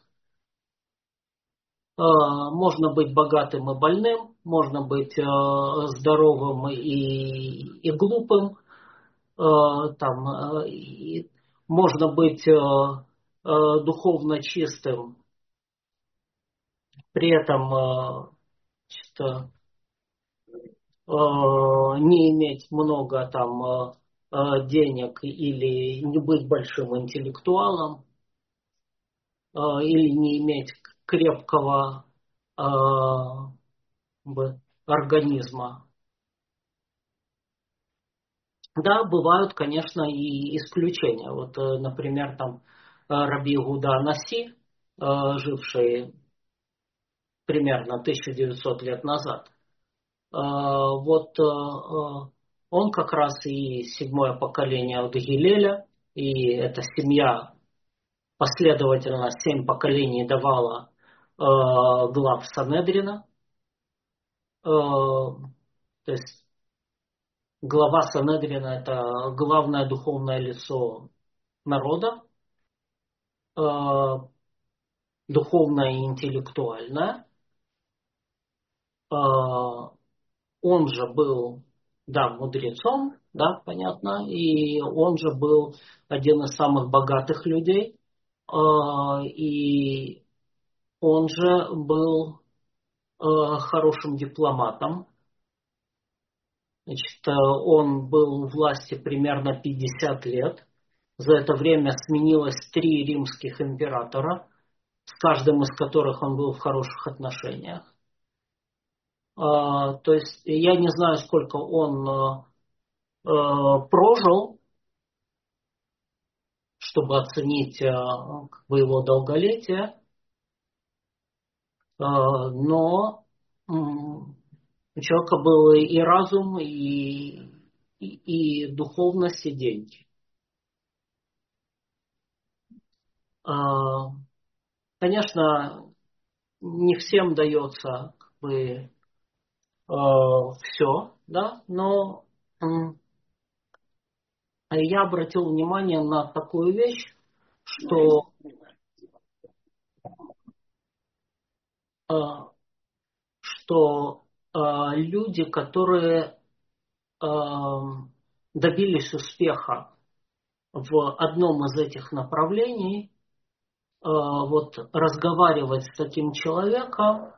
Можно быть богатым и больным, можно быть здоровым и глупым, там, можно быть духовно чистым, при этом не иметь много там денег или не быть большим интеллектуалом, или не иметь крепкого организма. Да, бывают, конечно, и исключения. Вот, например, там Раби Иуда Анаси, живший примерно 1900 лет назад, вот он как раз и 7-е поколение от Гилеля, и эта семья последовательно 7 поколений давала глав Санедрина. То есть Глава Санедрина — это главное духовное лицо народа, духовное и интеллектуальное. Он же был, да, мудрецом, да, понятно, и он же был один из самых богатых людей, и он же был хорошим дипломатом. Значит, он был у власти примерно 50 лет. За это время сменилось 3 римских императора, с каждым из которых он был в хороших отношениях. То есть я не знаю, сколько он прожил, чтобы оценить как бы его долголетие, но у человека был и разум, и духовность, и деньги. Конечно, не всем дается как бы все, да, но я обратил внимание на такую вещь, что э, что люди, которые добились успеха в одном из этих направлений, вот разговаривать с таким человеком,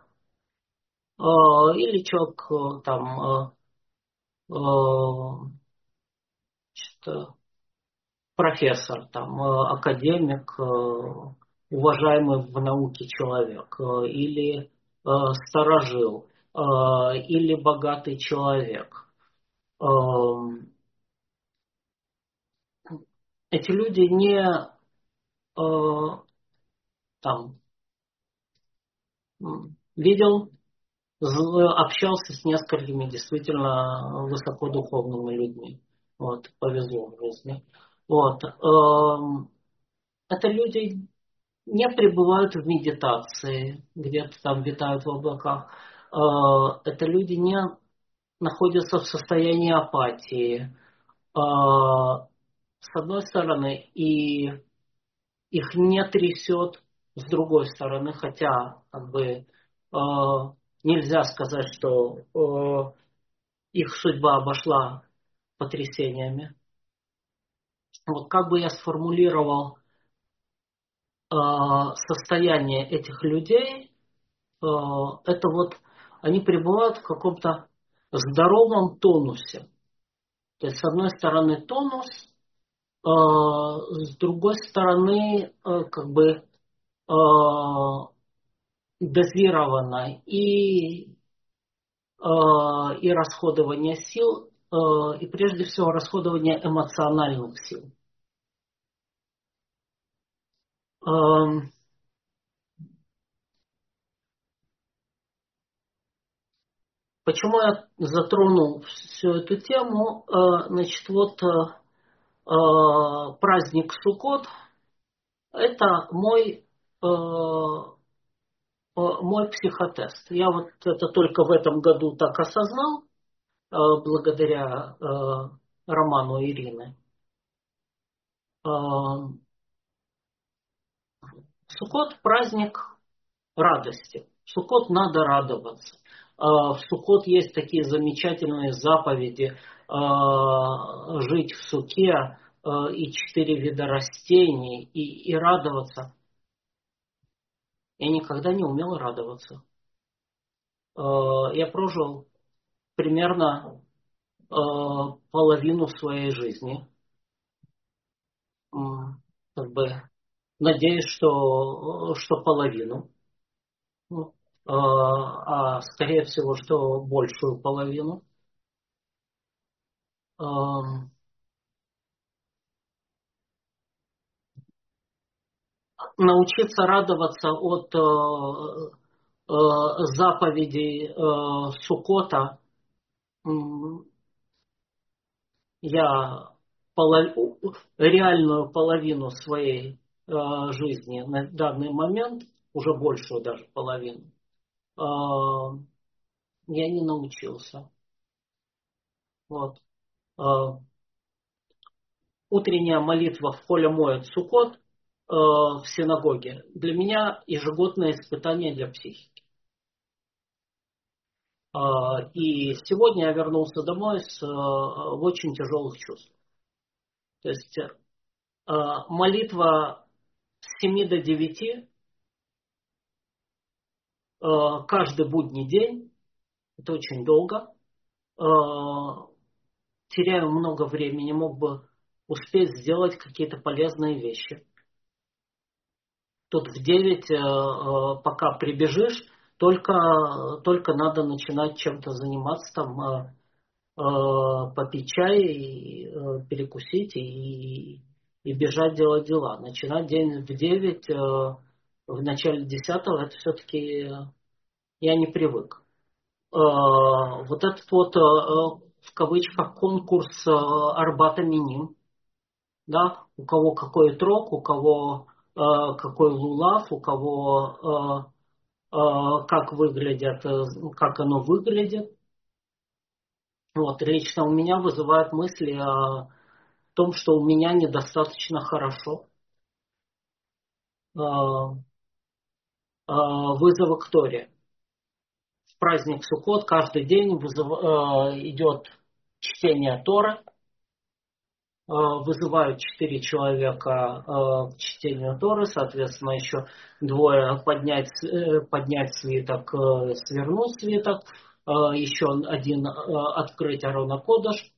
или человек там что-то профессор, там, академик, уважаемый в науке человек, или старожил, или богатый человек. Эти люди не там видел, общался с несколькими действительно высокодуховными людьми. Вот, повезло в жизни. Вот. Это люди не пребывают в медитации, где-то там витают в облаках. Это люди не находятся в состоянии апатии. С одной стороны, и их не трясет с другой стороны, хотя как бы нельзя сказать, что их судьба обошла потрясениями. Вот как бы я сформулировал состояние этих людей, это вот они пребывают в каком-то здоровом тонусе. То есть, с одной стороны, тонус, с другой стороны, как бы дозировано и расходование сил, и прежде всего расходование эмоциональных сил. Почему я затронул всю эту тему? Значит, вот праздник Суккот — это мой психотест. Я вот это только в этом году так осознал, благодаря роману Ирины. Суккот — праздник радости. В Суккот надо радоваться. В Суккот есть такие замечательные заповеди: жить в суке, и 4 вида растений, и радоваться. Я никогда не умел радоваться. Я прожил примерно половину своей жизни. Как бы надеюсь, что половину. Скорее всего, что большую половину. Научиться радоваться от заповедей Суккота я реальную половину своей жизни на данный момент, уже большую даже половину, я не научился. Вот. Утренняя молитва в холе моет Суккот в синагоге для меня ежегодное испытание для психики. И сегодня я вернулся домой в очень тяжелых чувствах. То есть молитва с 7 до 9 каждый будний день, это очень долго. Теряю много времени, мог бы успеть сделать какие-то полезные вещи. Тут в 9, пока прибежишь, только надо начинать чем-то заниматься, там, попить чай, и, перекусить и бежать делать дела. Начинать день в 9, в начале 10 это все-таки я не привык. Вот этот вот, в кавычках, конкурс Арбата Миним, да, у кого какой трок, у кого какой лулав, у кого как выглядят, как оно выглядит. Вот, лично у меня вызывает мысли о том, что у меня недостаточно хорошо. Вызовы к Торе. В праздник Суккот каждый день идет чтение Торы. Вызывают 4 человека к чтению Торы, соответственно, еще двое поднять свиток, свернуть свиток, еще один открыть Арона Кодаш.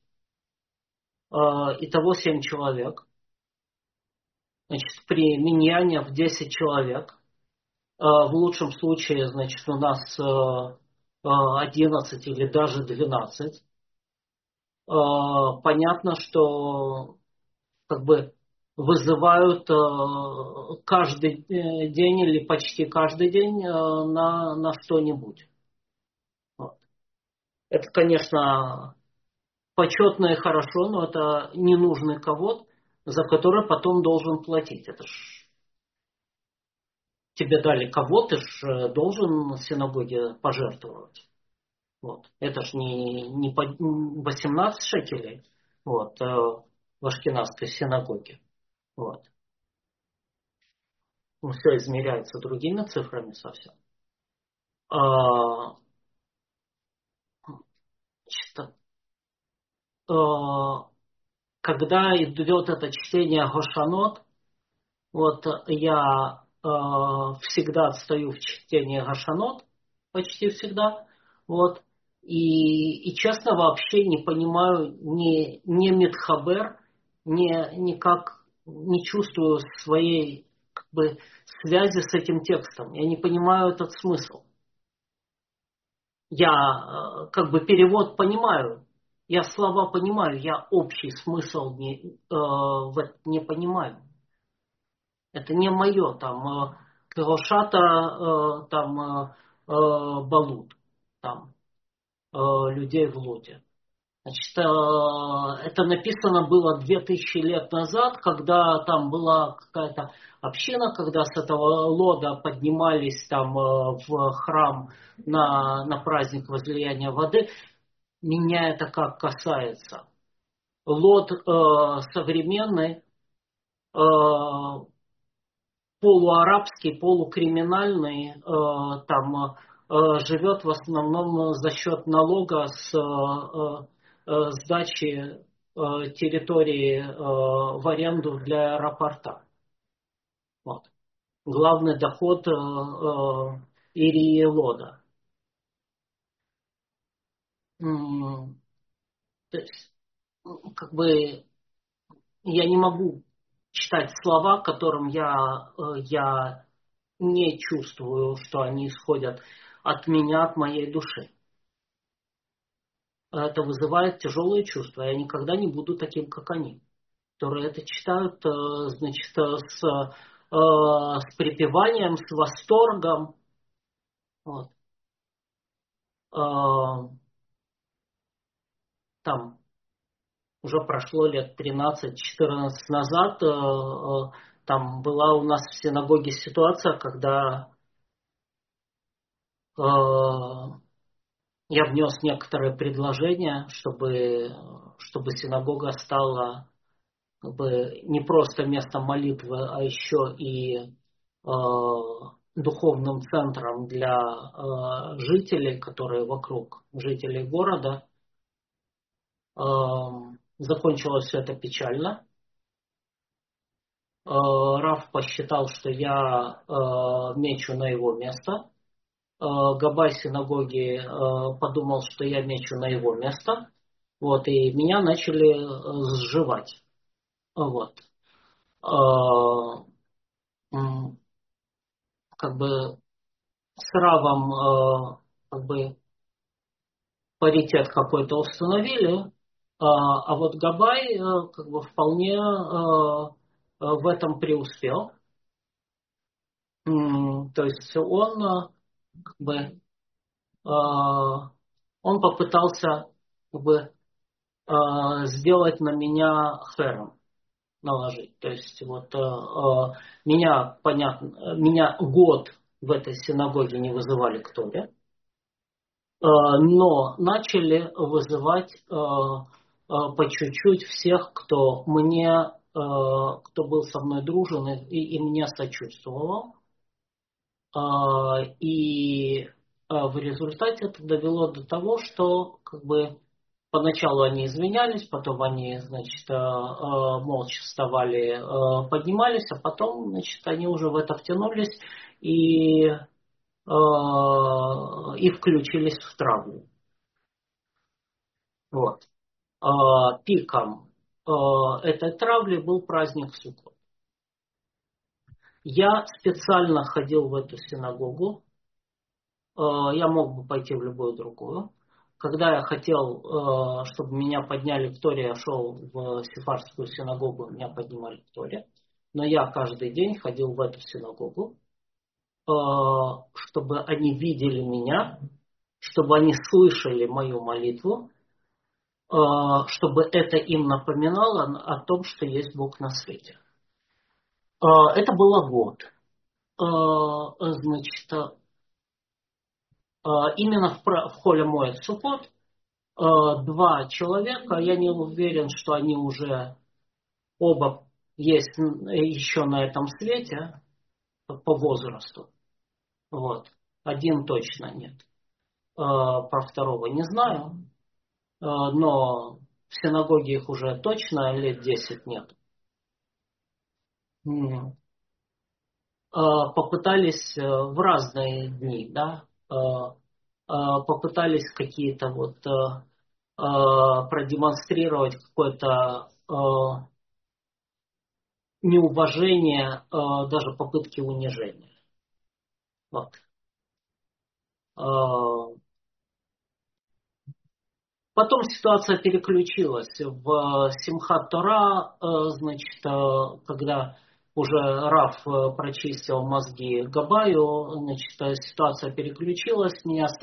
Итого 7 человек. Значит, при миньяне в 10 человек. В лучшем случае, значит, у нас 11 или даже 12. Понятно, что как бы вызывают каждый день или почти каждый день на что-нибудь. Вот. Это, конечно, почетно и хорошо, но это ненужный кого-то, за который потом должен платить. Это ж тебе дали кого, ты ж должен в синагоге пожертвовать. Вот. Это ж не 18 шекелей, вот, в ашкеназской синагоге. Вот. Ну, все измеряется другими цифрами совсем. Значит, когда идет это чтение Гошанот, вот я всегда отстаю в чтении Гошанот, почти всегда, вот, и честно вообще не понимаю ни Митхабер, никак не чувствую своей как бы связи с этим текстом. Я не понимаю этот смысл. Я как бы перевод понимаю, я слова понимаю, я общий смысл не понимаю. Это не мое, там, Крошата, там, Балут, там, людей в лоте. Значит, это написано было 2000 лет назад, когда там была какая-то община, когда с этого лода поднимались там в храм на праздник возлияния воды. Меня это как касается. Лод современный, полуарабский, полукриминальный, там живет в основном за счет налога с сдачи территории в аренду для аэропорта. Вот. Главный доход Ирии Лода. То есть, как бы, я не могу читать слова, которым я не чувствую, что они исходят от меня, от моей души. Это вызывает тяжелые чувства. Я никогда не буду таким, как они, которые это читают, значит, с припеванием, с восторгом. Вот. Там уже прошло лет 13-14 назад, там была у нас в синагоге ситуация, когда я внес некоторые предложения, чтобы чтобы синагога стала как бы не просто местом молитвы, а еще и духовным центром для жителей, которые вокруг, жителей города. Закончилось все это печально. Рав посчитал, что я мечу на его место. Габай синагоги подумал, что я мечу на его место. Вот, и меня начали сживать. Вот. Как бы с Равом как бы паритет какой-то установили, а вот Габай как бы вполне в этом преуспел. То есть он как бы он попытался как бы сделать на меня хером, наложить. То есть вот меня, понятно, меня год в этой синагоге не вызывали к Торе, но начали вызывать по чуть-чуть всех, кто мне, кто был со мной дружен и мне сочувствовал. И в результате это довело до того, что как бы поначалу они извинялись, потом они, значит, молча вставали, поднимались, а потом, значит, они уже в это втянулись и включились в травлю. Вот. Пиком этой травли был праздник Суккот. Я специально ходил в эту синагогу. Я мог бы пойти в любую другую. Когда я хотел, чтобы меня подняли к Торе, я шел в сефардскую синагогу, меня поднимали к Торе. Но я каждый день ходил в эту синагогу, чтобы они видели меня, чтобы они слышали мою молитву, чтобы это им напоминало о том, что есть Бог на свете. Это было год. Значит, именно в холе Моэд Суккот два человека, я не уверен, что они уже оба есть еще на этом свете по возрасту. Вот. Один точно нет. Про второго не знаю. Но в синагоге их уже точно лет 10 нет. Попытались в разные дни, да, попытались какие-то вот продемонстрировать какое-то неуважение, даже попытки унижения. Вот. Потом ситуация переключилась в Симхат Тора, значит, когда уже Рав прочистил мозги Габаю, значит, ситуация переключилась,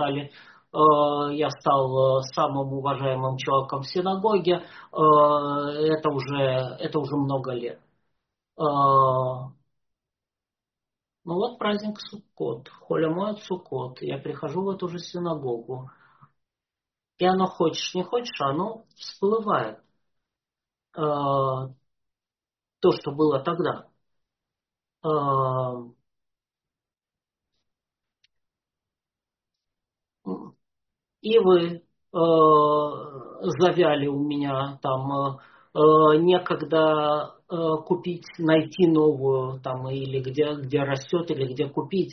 я стал самым уважаемым человеком в синагоге, это уже много лет. Ну вот праздник Суккот, Холь Моэд Суккот, я прихожу в эту же синагогу. И оно хочешь, не хочешь, оно всплывает. То, что было тогда. Ивы завяли у меня там. Некогда купить, найти новую там, или где растет, или где купить.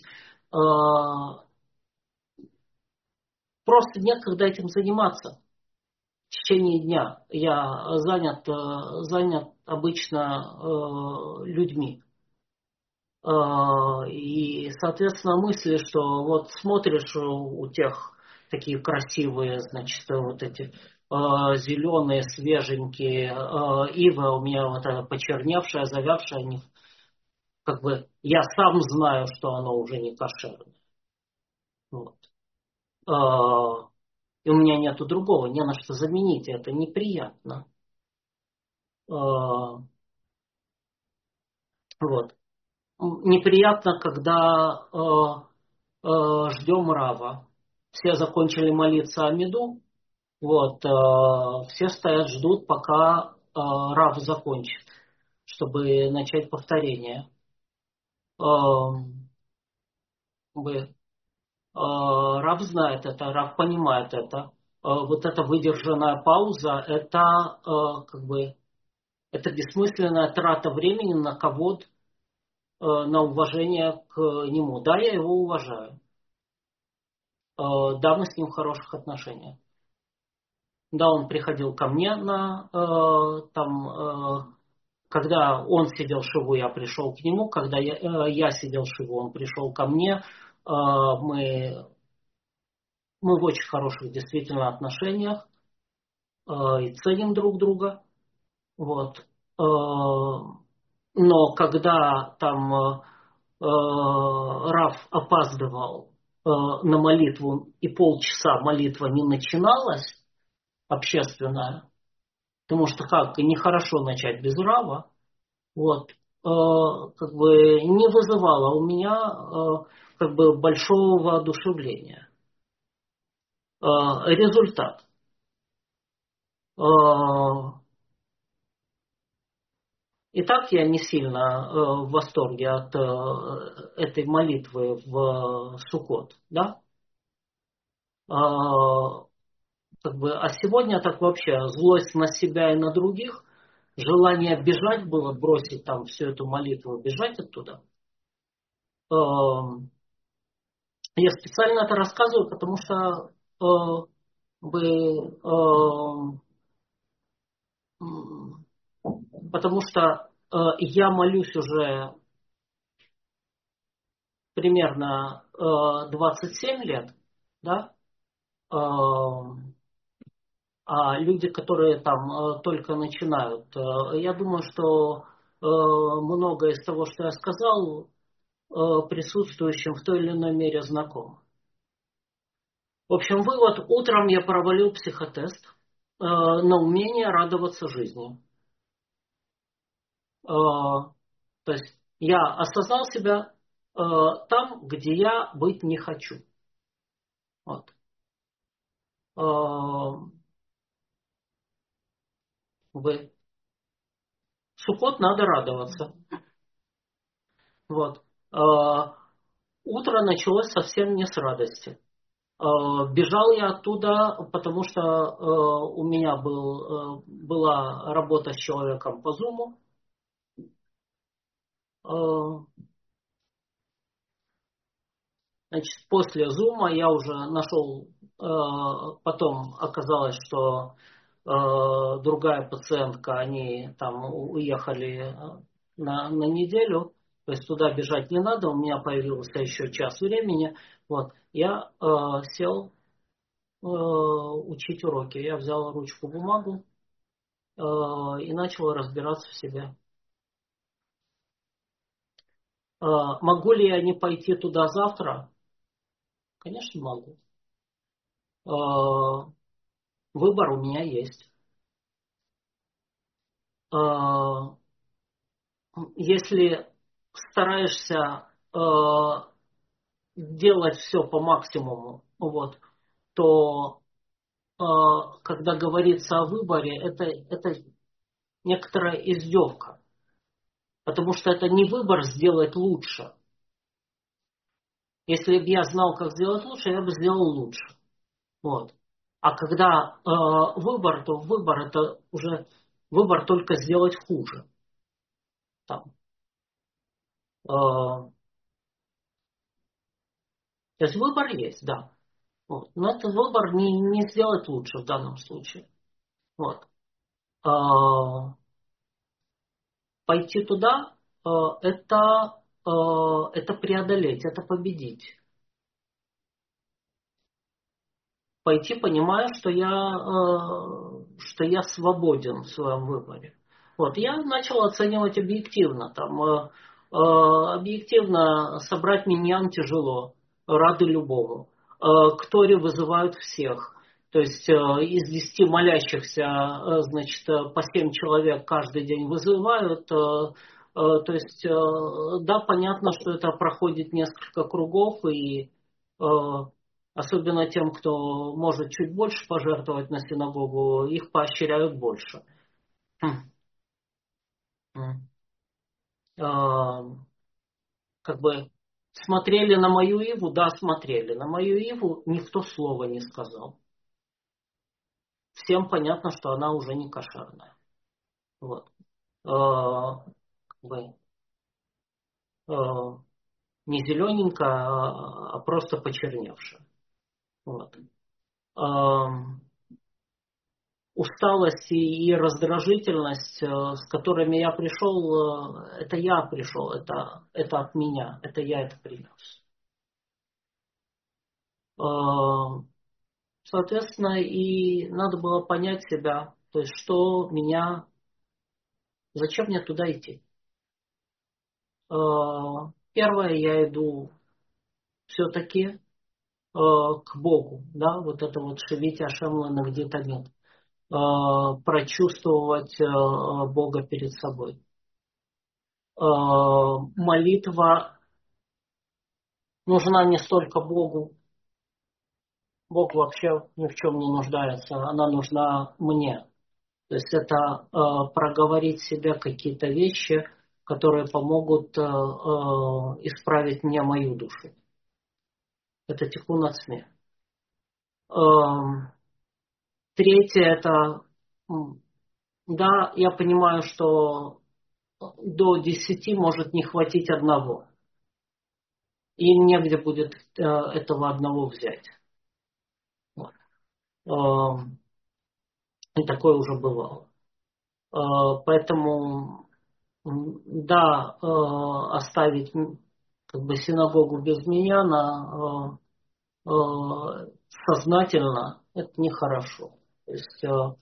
Просто некогда этим заниматься. В течение дня я занят обычно людьми. И, соответственно, мысли, что вот смотришь у тех такие красивые, значит, вот эти зеленые, свеженькие ивы, у меня вот это почерневшая, завявшая, как бы я сам знаю, что оно уже не кошерное. Вот. И у меня нету другого, не на что заменить, это неприятно. Вот. Неприятно, когда ждем Рава. Все закончили молиться Амиду, Вот, все стоят, ждут, пока Рав закончит, чтобы начать повторение. Как бы, Рав знает это, Рав понимает это. Вот эта выдержанная пауза, это как бы это бессмысленная трата времени на кого-то, на уважение к нему. Да, я его уважаю. Да, мы с ним в хороших отношениях. Да, он приходил ко мне на когда он сидел в Шиву, я пришел к нему, когда я сидел в Шиву, он пришел ко мне. Мы, мы в очень хороших действительно отношениях и ценим друг друга. Вот. Но когда там Рав опаздывал на молитву, и полчаса молитва не начиналась, общественная, потому что как нехорошо начать без Рава, вот, как бы не вызывало у меня как бы большого воодушевления. Результат. Итак, я не сильно в восторге от этой молитвы в Суккот, да? Как бы, а сегодня так вообще злость на себя и на других, желание бежать было, бросить там всю эту молитву, бежать оттуда. Я специально это рассказываю, потому что потому что я молюсь уже примерно 27 лет, да, а люди, которые там только начинают, я думаю, что многое из того, что я сказал, присутствующим в той или иной мере знакомо. В общем, вывод: утром я провалил психотест на умение радоваться жизни. То есть я осознал себя там, где я быть не хочу. Вот. В Суккот надо радоваться. Вот. Утро началось совсем не с радости. Бежал я оттуда, потому что у меня была работа с человеком по Зуму. Значит, после Зума я уже нашел, потом оказалось, что другая пациентка, они там уехали на неделю, то есть туда бежать не надо, у меня появился еще час времени. Вот, я сел учить уроки. Я взял ручку, бумагу и начал разбираться в себе. Могу ли я не пойти туда завтра? Конечно, могу. Выбор у меня есть. Если стараешься делать все по максимуму, вот, то когда говорится о выборе, это некоторая издевка. Потому что это не выбор сделать лучше. Если бы я знал, как сделать лучше, я бы сделал лучше. Вот. А когда выбор, то выбор это уже выбор только сделать хуже. Там. То есть выбор есть, да. Вот. Но этот выбор не сделать лучше в данном случае. Вот. Пойти туда это преодолеть, это победить. Пойти, понимая, что я свободен в своем выборе. Вот, я начал оценивать объективно. Объективно собрать миньян тяжело, рады любому. К вызывают всех. То есть из 10 молящихся, значит, по 7 человек каждый день вызывают. То есть, да, понятно, что это проходит несколько кругов, и Особенно тем, кто может чуть больше пожертвовать на синагогу, их поощряют больше. Хм. А, Как бы смотрели на мою Иву, да, смотрели. На мою Иву никто слова не сказал. Всем понятно, что она уже не кошерная. Вот. Как бы, а, не зелененькая, а просто почерневшая. Вот. Усталость и раздражительность, с которыми я пришел, это я пришел, это от меня, это я это принес. Соответственно, и надо было понять себя, то есть что меня, зачем мне туда идти. Первое, я иду все-таки к Богу, да, вот это вот шевить Ашем где-то нет, прочувствовать Бога перед собой. Молитва нужна не столько Богу, Бог вообще ни в чем не нуждается, она нужна мне. То есть это проговорить себе какие-то вещи, которые помогут исправить мне мою душу. Это тикун ацми. Третье это, да, я понимаю, что до 10 может не хватить одного. И им негде будет этого одного взять. Вот. И такое уже бывало. Поэтому, да, оставить как бы синагогу без меня сознательно это нехорошо. То есть,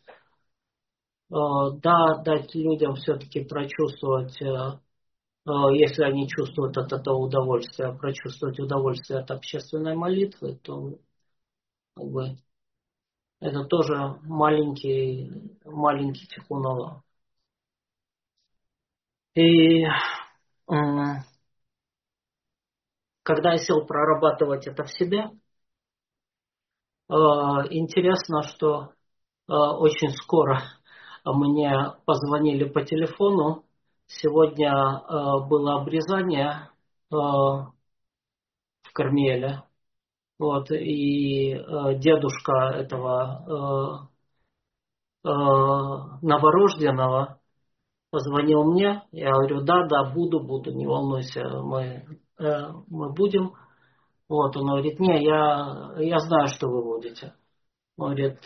да, дать людям все-таки прочувствовать, если они чувствуют от этого удовольствие, прочувствовать удовольствие от общественной молитвы, то как бы, это тоже маленький тикун Олам. И когда я сел прорабатывать это в себе, интересно, что очень скоро мне позвонили по телефону. Сегодня было обрезание в Кармеле. Вот, и дедушка этого новорожденного позвонил мне. Я говорю, да, буду, не волнуйся, мы будем. Вот, он говорит, не, я знаю, что вы будете. Он говорит,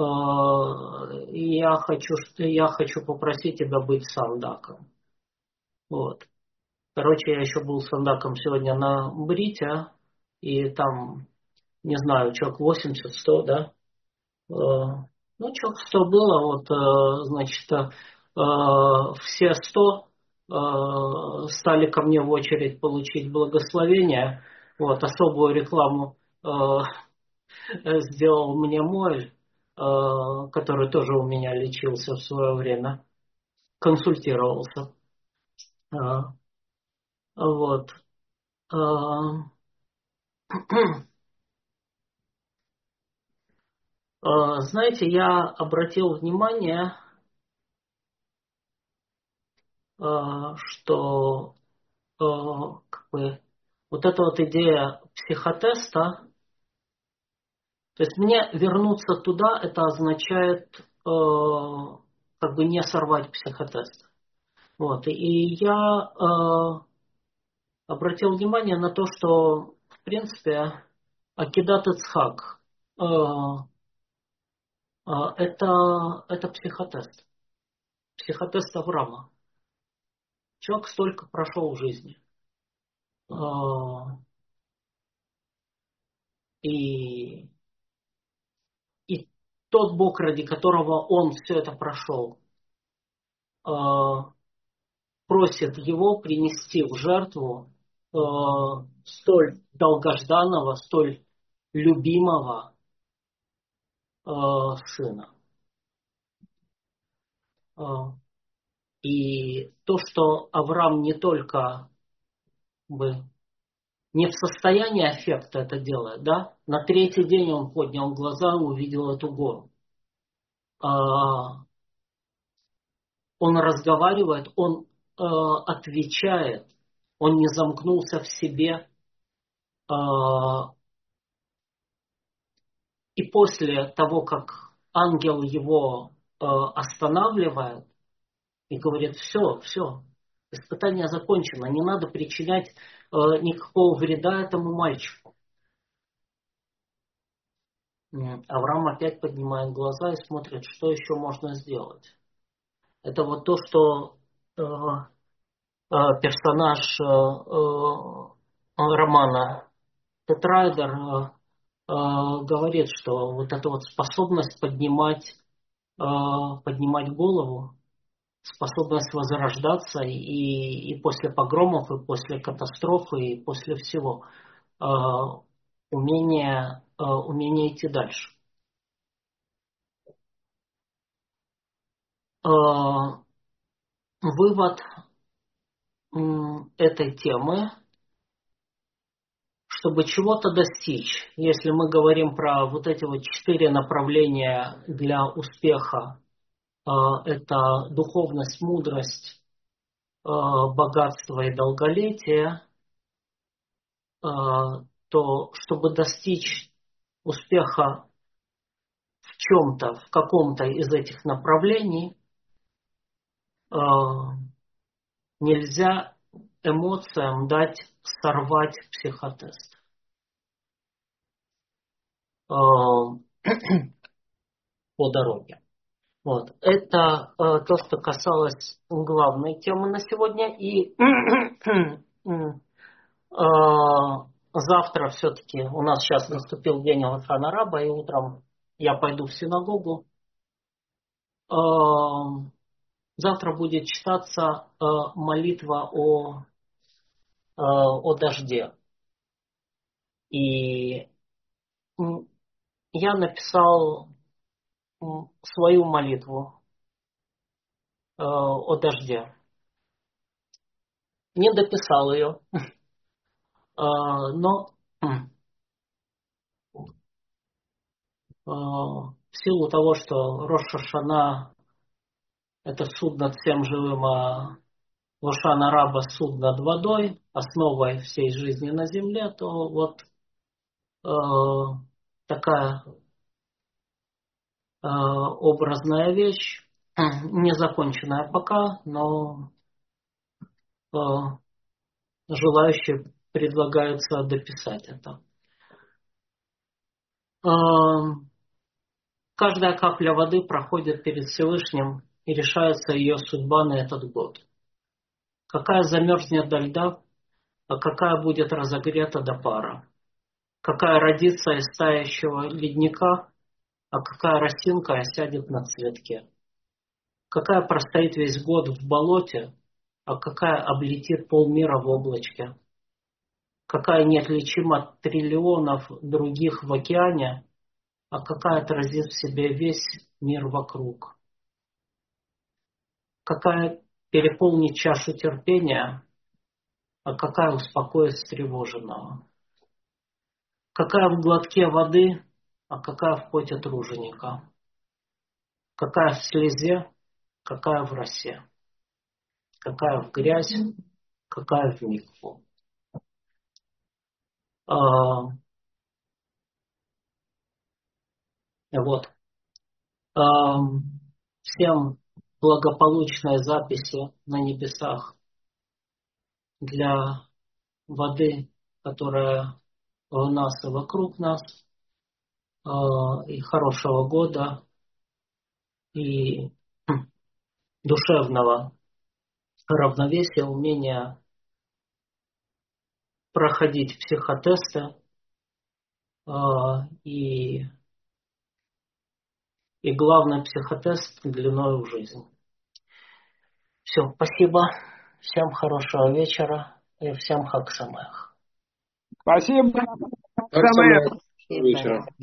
я хочу попросить тебя быть сандаком. Вот. Короче, я еще был сандаком сегодня на Брите, и там, не знаю, человек 80-100, да? Ну, человек 100 было, вот, значит, все 100 стали ко мне в очередь получить благословение. Вот, особую рекламу сделал мне мой, который тоже у меня лечился в свое время, консультировался. Вот. Знаете, я обратил внимание, что как бы, вот эта вот идея психотеста, то есть мне вернуться туда, это означает как бы не сорвать психотест. Вот. И я обратил внимание на то, что в принципе Акидат Ицхак это психотест. Психотест Авраама. Человек столько прошел в жизни. И, и тот Бог, ради которого он все это прошел, просит его принести в жертву столь долгожданного, столь любимого сына. И то, что Авраам не только бы не в состоянии аффекта это делает, да, На третий день он поднял глаза и увидел эту гору. Он разговаривает, он отвечает, он не замкнулся в себе. И после того, как ангел его останавливает и говорит: все, все, испытание закончено, не надо причинять никакого вреда этому мальчику. Авраам опять поднимает глаза и смотрит, что еще можно сделать. Это вот то, что персонаж романа Тетрайдер говорит, что вот эта вот способность поднимать голову, способность возрождаться и после погромов, и после катастрофы, и после всего, умение идти дальше. Вывод этой темы: чтобы чего-то достичь, если мы говорим про вот эти вот 4 направления для успеха, это духовность, мудрость, богатство и долголетие, то чтобы достичь успеха в чем-то, в каком-то из этих направлений, нельзя эмоциям дать сорвать психотест. По дороге. Вот. Это то, что касалось главной темы на сегодня. И завтра все-таки у нас сейчас наступил день Алшана Раба, и утром я пойду в синагогу. Завтра будет читаться молитва о дожде. И я написал свою молитву о дожде. Не дописал ее, но в силу того, что Рош ха-Шана — это суд над всем живым, а Лошана Раба — суд над водой, основой всей жизни на земле, то вот такая образная вещь, незаконченная пока, но желающие предлагается дописать это. Каждая капля воды проходит перед Всевышним, и решается ее судьба на этот год. Какая замерзнет до льда, а какая будет разогрета до пара. Какая родится из тающего ледника, а какая росинка осядет на цветке. Какая простоит весь год в болоте, а какая облетит полмира в облачке. Какая неотличима от триллионов других в океане, а какая отразит в себе весь мир вокруг. Какая переполнит чашу терпения, а какая успокоит встревоженного. Какая в глотке воды, а какая в поте труженика. Какая в слезе, какая в росе. Какая в грязь, какая в микву. Вот. Всем благополучной записи на небесах для воды, которая в нас и вокруг нас, и хорошего года, и душевного равновесия, умения проходить психотесты и главный психотест длиной в жизнь. Все, спасибо. Всем хорошего вечера и всем хак самех. Спасибо. Как самое вечера.